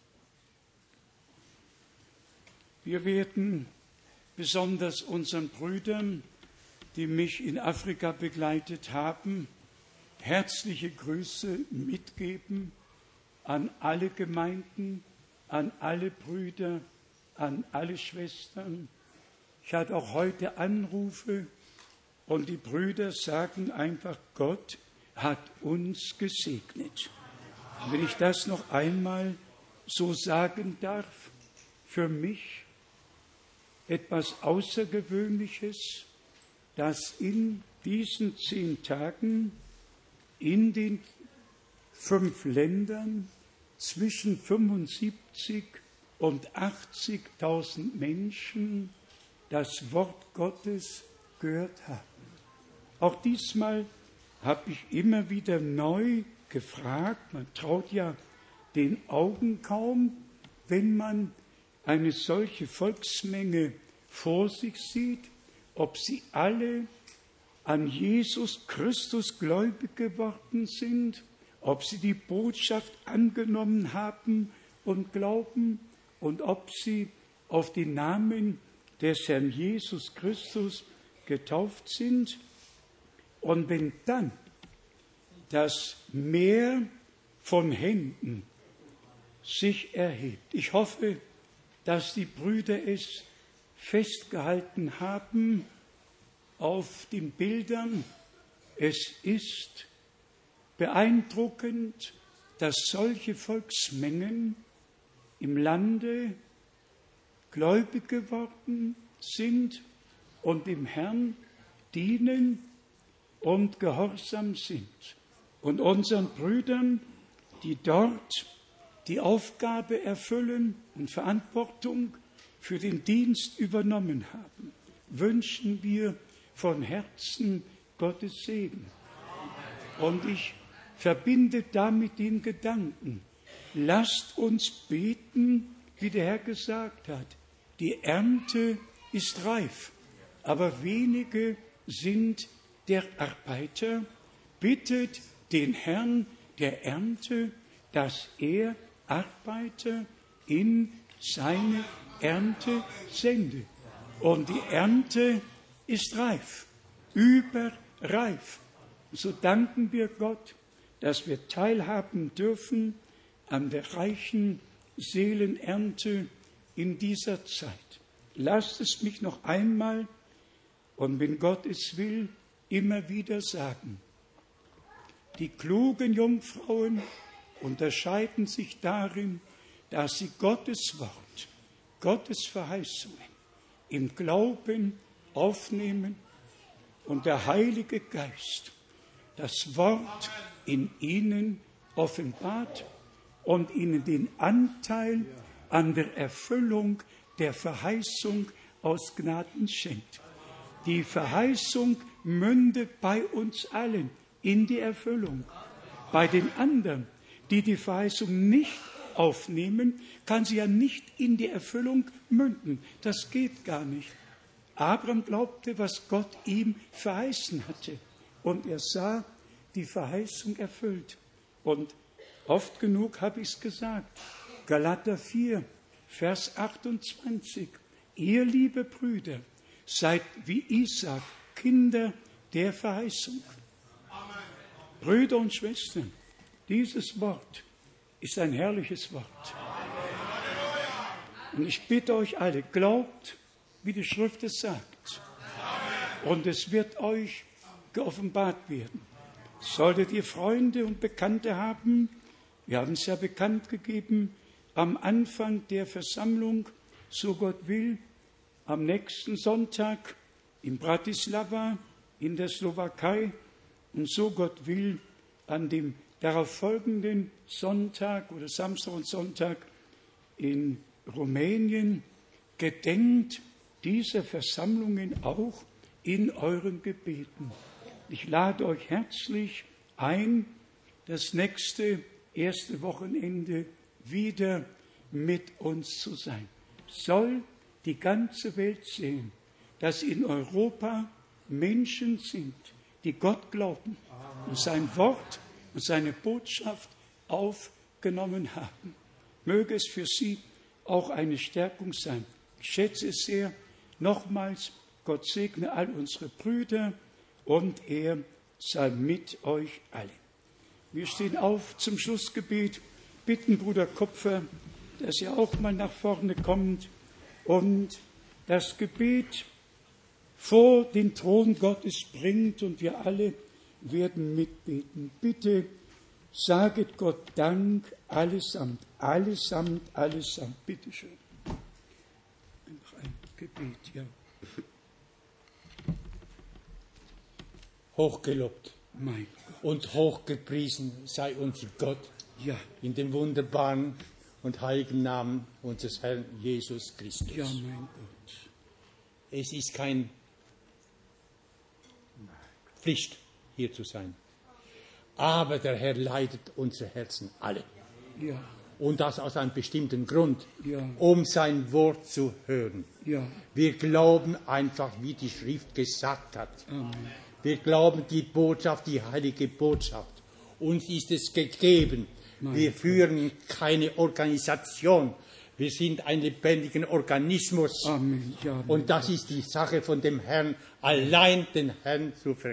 Wir werden besonders unseren Brüdern, die mich in Afrika begleitet haben, herzliche Grüße mitgeben an alle Gemeinden, an alle Brüder, an alle Schwestern. Ich hatte auch heute Anrufe und die Brüder sagen einfach, Gott hat uns gesegnet. Und wenn ich das noch einmal so sagen darf, für mich etwas Außergewöhnliches, dass in diesen 10 Tagen in den 5 Ländern zwischen 75 und 80.000 Menschen das Wort Gottes gehört haben. Auch diesmal habe ich immer wieder neu gefragt, man traut ja den Augen kaum, wenn man eine solche Volksmenge vor sich sieht, ob sie alle an Jesus Christus gläubig geworden sind, ob sie die Botschaft angenommen haben und glauben und ob sie auf den Namen des Herrn Jesus Christus getauft sind. Und wenn dann das Meer von Händen sich erhebt, ich hoffe, dass die Brüder es festgehalten haben auf den Bildern. Es ist beeindruckend, dass solche Volksmengen im Lande gläubig geworden sind und dem Herrn dienen und gehorsam sind. Und unseren Brüdern, die dort die Aufgabe erfüllen und Verantwortung für den Dienst übernommen haben, wünschen wir von Herzen Gottes Segen. Und ich verbinde damit den Gedanken, lasst uns beten, wie der Herr gesagt hat, die Ernte ist reif, aber wenige sind der Arbeiter. Bittet den Herrn der Ernte, dass er Arbeiter in seine Ernte sende. Und die Ernte ist reif, überreif. So danken wir Gott, dass wir teilhaben dürfen an der reichen Seelenernte in dieser Zeit. Lasst es mich noch einmal und wenn Gott es will, immer wieder sagen. Die klugen Jungfrauen unterscheiden sich darin, dass sie Gottes Wort Gottes Verheißungen im Glauben aufnehmen und der Heilige Geist das Wort in ihnen offenbart und ihnen den Anteil an der Erfüllung der Verheißung aus Gnaden schenkt. Die Verheißung mündet bei uns allen in die Erfüllung. Bei den anderen, die die Verheißung nicht aufnehmen, kann sie ja nicht in die Erfüllung münden. Das geht gar nicht. Abraham glaubte, was Gott ihm verheißen hatte. Und er sah die Verheißung erfüllt. Und oft genug habe ich es gesagt. Galater 4, Vers 28. Ihr, liebe Brüder, seid wie Isaak, Kinder der Verheißung. Brüder und Schwestern, dieses Wort ist ein herrliches Wort. Und ich bitte euch alle, glaubt, wie die Schrift es sagt. Und es wird euch geoffenbart werden. Solltet ihr Freunde und Bekannte haben, wir haben es ja bekannt gegeben, am Anfang der Versammlung, so Gott will, am nächsten Sonntag in Bratislava, in der Slowakei, und so Gott will, an dem darauf folgenden Sonntag oder Samstag und Sonntag in Rumänien, gedenkt dieser Versammlungen auch in euren Gebeten. Ich lade euch herzlich ein, das nächste erste Wochenende wieder mit uns zu sein. Soll die ganze Welt sehen, dass in Europa Menschen sind, die Gott glauben und sein Wort und seine Botschaft aufgenommen haben. Möge es für sie auch eine Stärkung sein. Ich schätze es sehr. Nochmals, Gott segne all unsere Brüder und er sei mit euch allen. Wir stehen auf zum Schlussgebet, bitten Bruder Kupfer, dass er auch mal nach vorne kommt und das Gebet vor den Thron Gottes bringt und wir alle werden mitbeten. Bitte saget Gott Dank allesamt, allesamt, allesamt. Bitte schön. Einfach ein Gebet, ja. Hochgelobt Mein und hochgepriesen sei unser Gott Ja, in dem wunderbaren und heiligen Namen unseres Herrn Jesus Christus. ja, mein Gott. Es ist keine Pflicht, hier zu sein. Aber der Herr leitet unsere Herzen alle. Ja, Und das aus einem bestimmten Grund, ja, um sein Wort zu hören. ja. Wir glauben einfach, wie die Schrift gesagt hat. Amen. Wir glauben die Botschaft, die heilige Botschaft. Uns ist es gegeben. Wir führen keine Organisation. Wir sind ein lebendiger Organismus. Amen. Ja, Und das ist die Sache von dem Herrn, allein den Herrn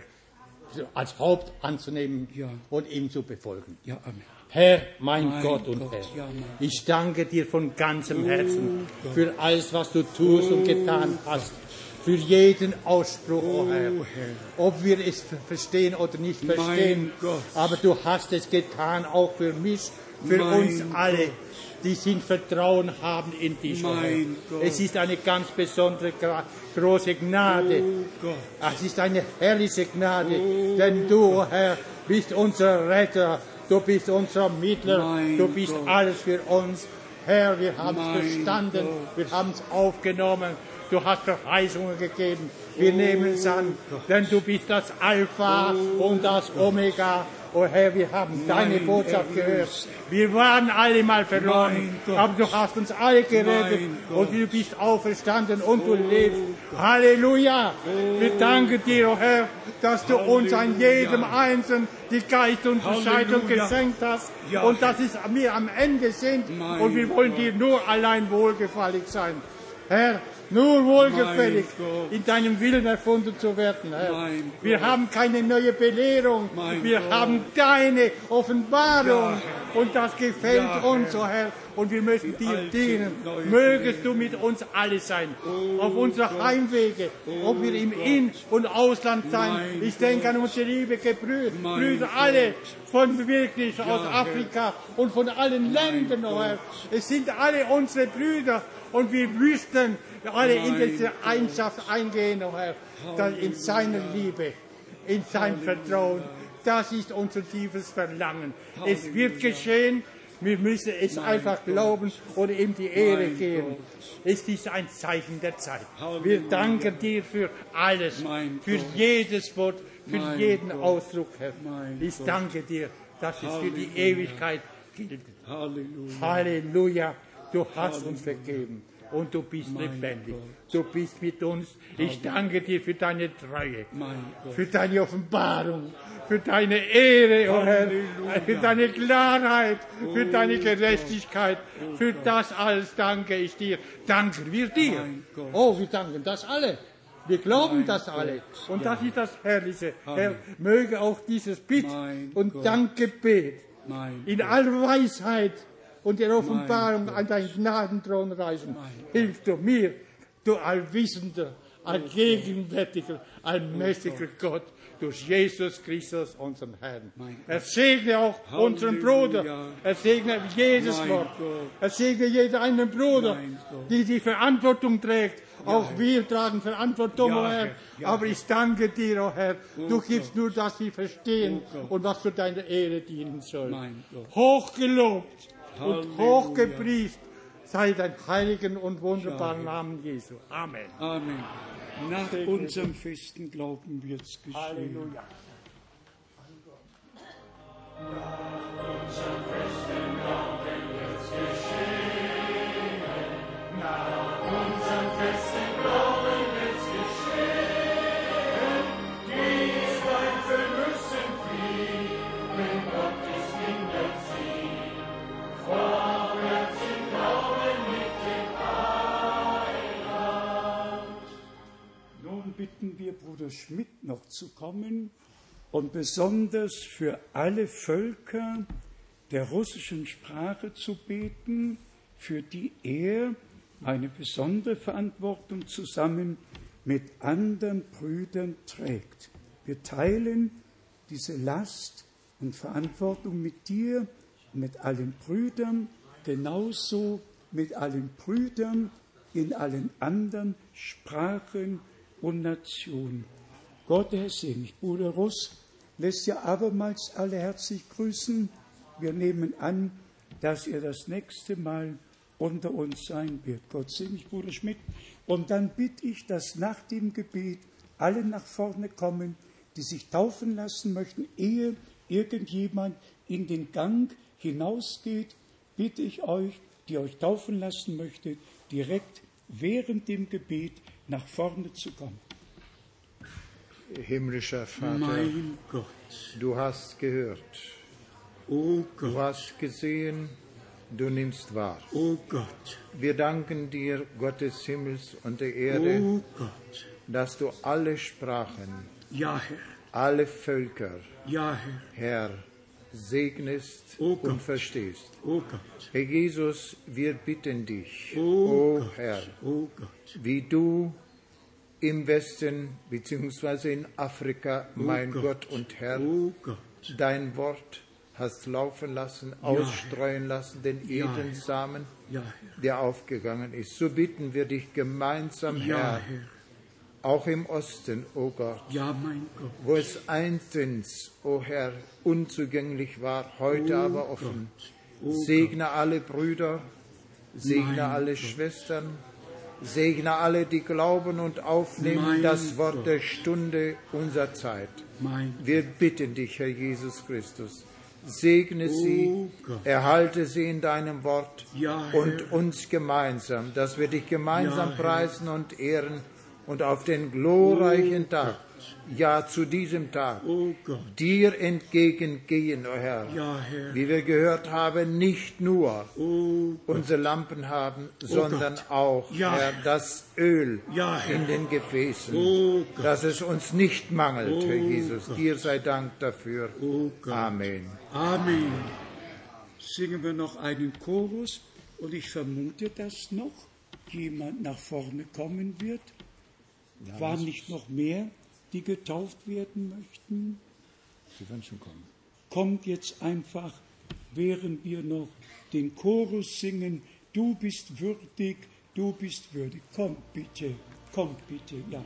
als Haupt anzunehmen Ja. und ihm zu befolgen. ja, Amen. Herr, mein Mein Gott und Gott, Herr, ja, mein ich danke dir von ganzem Herzen Gott. für alles, was du tust und getan hast. Für jeden Ausspruch, oh Herr. Ob wir es verstehen oder nicht verstehen, Gott. aber du hast es getan, auch für mich, für Mein uns alle, die sind Vertrauen haben in dich, oh Herr. Mein Gott. Es ist eine ganz besondere, große Gnade. Gott. Es ist eine herrliche Gnade, denn du, Herr, bist unser Retter, du bist unser Mittler, Mein du bist Gott. alles für uns. Herr, wir haben es Mein verstanden, Gott. wir haben es aufgenommen, du hast Verheißungen gegeben, wir nehmen es an, denn du bist das Alpha und das Omega. Oh Herr, wir haben deine Botschaft gehört. Wir waren alle mal verloren, Mein Gott. aber du hast uns alle gerettet Mein Gott. und du bist auferstanden und du lebst. Halleluja! Wir danken dir, oh Herr, dass du uns an jedem Einzelnen die Geistunterscheidung Halleluja. geschenkt hast Ja, und dass es wir am Ende sind Mein und wir wollen dir nur allein wohlgefällig sein. Herr, nur wohlgefällig Mein Gott. in deinem Willen erfunden zu werden, Herr. Mein Wir Gott. haben keine neue Belehrung, Mein wir Gott. haben deine Offenbarung Ja, und das gefällt Ja, uns, Herr. oh Herr, und wir möchten dir alte dienen. und neue Mögest du mit uns alle sein, auf unserer Heimwege, ob wir im In- und Ausland sein. Mein Ich denke an unsere liebe Brüder, Mein alle von wirklich aus Herr. Afrika und von allen Ländern, oh Herr. Es sind alle unsere Brüder Und wir müssten alle in diese Einschaft eingehen, oh Herr, dann in seine Liebe, in sein Vertrauen. Das ist unser tiefes Verlangen. Es wird geschehen. Wir müssen es einfach glauben und ihm die Ehre geben. Es ist ein Zeichen der Zeit. Wir danken dir für alles, für jedes Wort, für jeden Ausdruck, Herr. Ich danke dir, dass es für die Ewigkeit gilt. Halleluja. Du hast uns vergeben und du bist lebendig. Du bist mit uns. Ich danke dir für deine Treue, für deine Offenbarung, für deine Ehre, oh Herr, für deine Klarheit, für deine Gerechtigkeit. Für das alles danke ich dir. Danken wir dir. Oh, wir danken das alle. Wir glauben das alle. Und das ist das Herrliche. Herr, möge auch dieses Bitt und Dankgebet in aller Weisheit und der Offenbarung an deinen Gnadenthron reisen. Hilf du mir, du allwissender, allgegenwärtiger, allmächtiger Gott, durch Jesus Christus, unseren Herrn. Er segne auch unseren Bruder. Er segne jedes Wort. Er segne jeden einen Bruder, die Verantwortung trägt. Auch wir tragen Verantwortung, oh Herr. Aber ich danke dir, oh Herr. Du gibst nur, dass wir verstehen und was für deine Ehre dienen soll. Hochgelobt und hochgepriest sei dein heiligen und wunderbaren Namen Jesu. Amen. Amen. Nach unserem festen Glauben wird es geschehen. Halleluja. Nach unserem festen Glauben wird's geschehen. Nach unserem festen Glauben wird's geschehen. Die Zweifel müssen fliehen, wenn Gottes Kinder ziehen. Vorwärts im Glauben mit dem Heiland. Nun bitten wir Bruder Schmidt noch zu kommen und besonders für alle Völker der russischen Sprache zu beten, für die er eine besondere Verantwortung zusammen mit anderen Brüdern trägt. Wir teilen diese Last und Verantwortung mit dir, mit allen Brüdern, genauso mit allen Brüdern in allen anderen Sprachen und Nationen. Gott, Herr segne. Bruder Russ lässt ja abermals alle herzlich grüßen. Wir nehmen an, dass er das nächste Mal unter uns sein wird. Gott segne, Bruder Schmidt. Und dann bitte ich, dass nach dem Gebet alle nach vorne kommen, die sich taufen lassen möchten, ehe irgendjemand in den Gang hinausgeht. Bitte ich euch, die euch taufen lassen möchte, direkt während dem Gebet nach vorne zu kommen. Himmlischer Vater, Mein Gott, du hast gehört, oh du Gott, hast gesehen, du nimmst wahr. oh Gott, Wir danken dir, Gott des Himmels und der Erde, oh Gott, dass du alle Sprachen, ja Herr, alle Völker, ja Herr, Herr, segnest Oh Gott. und verstehst. oh Gott, Herr Jesus, wir bitten dich, oh Gott, Herr, oh Gott, wie du im Westen bzw. in Afrika, mein Gott und Herr, oh Gott, dein Wort hast laufen lassen, ausstreuen lassen, den Ja, Edensamen, ja Herr, der aufgegangen ist. So bitten wir dich gemeinsam, ja Herr, Herr, auch im Osten, o Gott, ja mein Gott, wo es einstens, o Herr, unzugänglich war, heute aber offen. Segne alle Brüder, segne Mein alle Gott. Schwestern, segne alle, die glauben und aufnehmen Mein das Wort Gott. der Stunde unserer Zeit. mein Wir bitten dich, Herr Jesus Christus, segne sie, Gott. erhalte sie in deinem Wort Ja, Herr. und uns gemeinsam, dass wir dich gemeinsam Ja, Herr. preisen und ehren und auf den glorreichen Tag, ja zu diesem Tag, oh Gott, dir entgegengehen, o Herr. ja Herr, Wie wir gehört haben, nicht nur oh Gott, unsere Lampen haben, sondern Gott. auch, Ja, Herr, das Öl Ja, Herr. in den Gefäßen, Oh Gott. dass es uns nicht mangelt, Herr Oh Jesus. Gott. Dir sei Dank dafür. oh Gott. Amen. Amen. Singen wir noch einen Chorus und ich vermute, dass noch jemand nach vorne kommen wird. Waren nicht noch mehr, die getauft werden möchten? Sie werden schon kommen. Kommt jetzt einfach, während wir noch den Chorus singen, du bist würdig, Du bist würdig. Komm bitte, ja.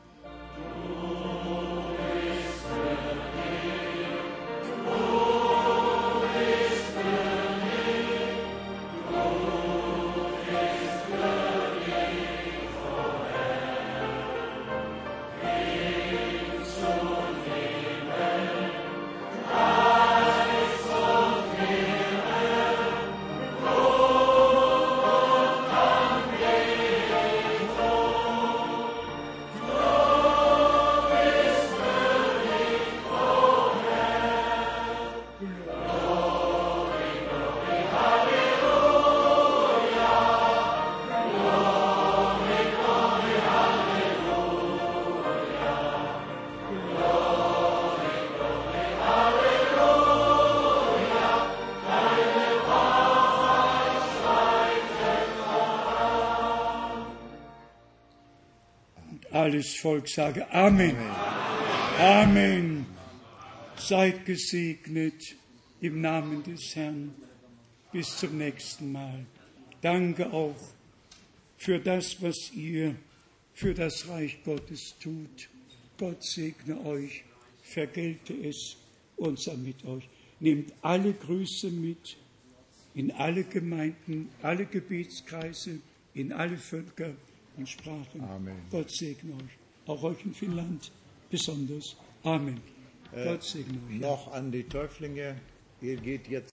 Alles Volk sage Amen. Amen. Seid gesegnet im Namen des Herrn. Bis zum nächsten Mal. Danke auch für das, was ihr für das Reich Gottes tut. Gott segne euch, vergelte es und sei mit euch. Nehmt alle Grüße mit in alle Gemeinden, alle Gebetskreise, in alle Völker und Sprachen. Amen. Gott segne euch. Auch euch in Finnland besonders. Amen. Gott segne euch. Noch an die Täuflinge. Ihr geht jetzt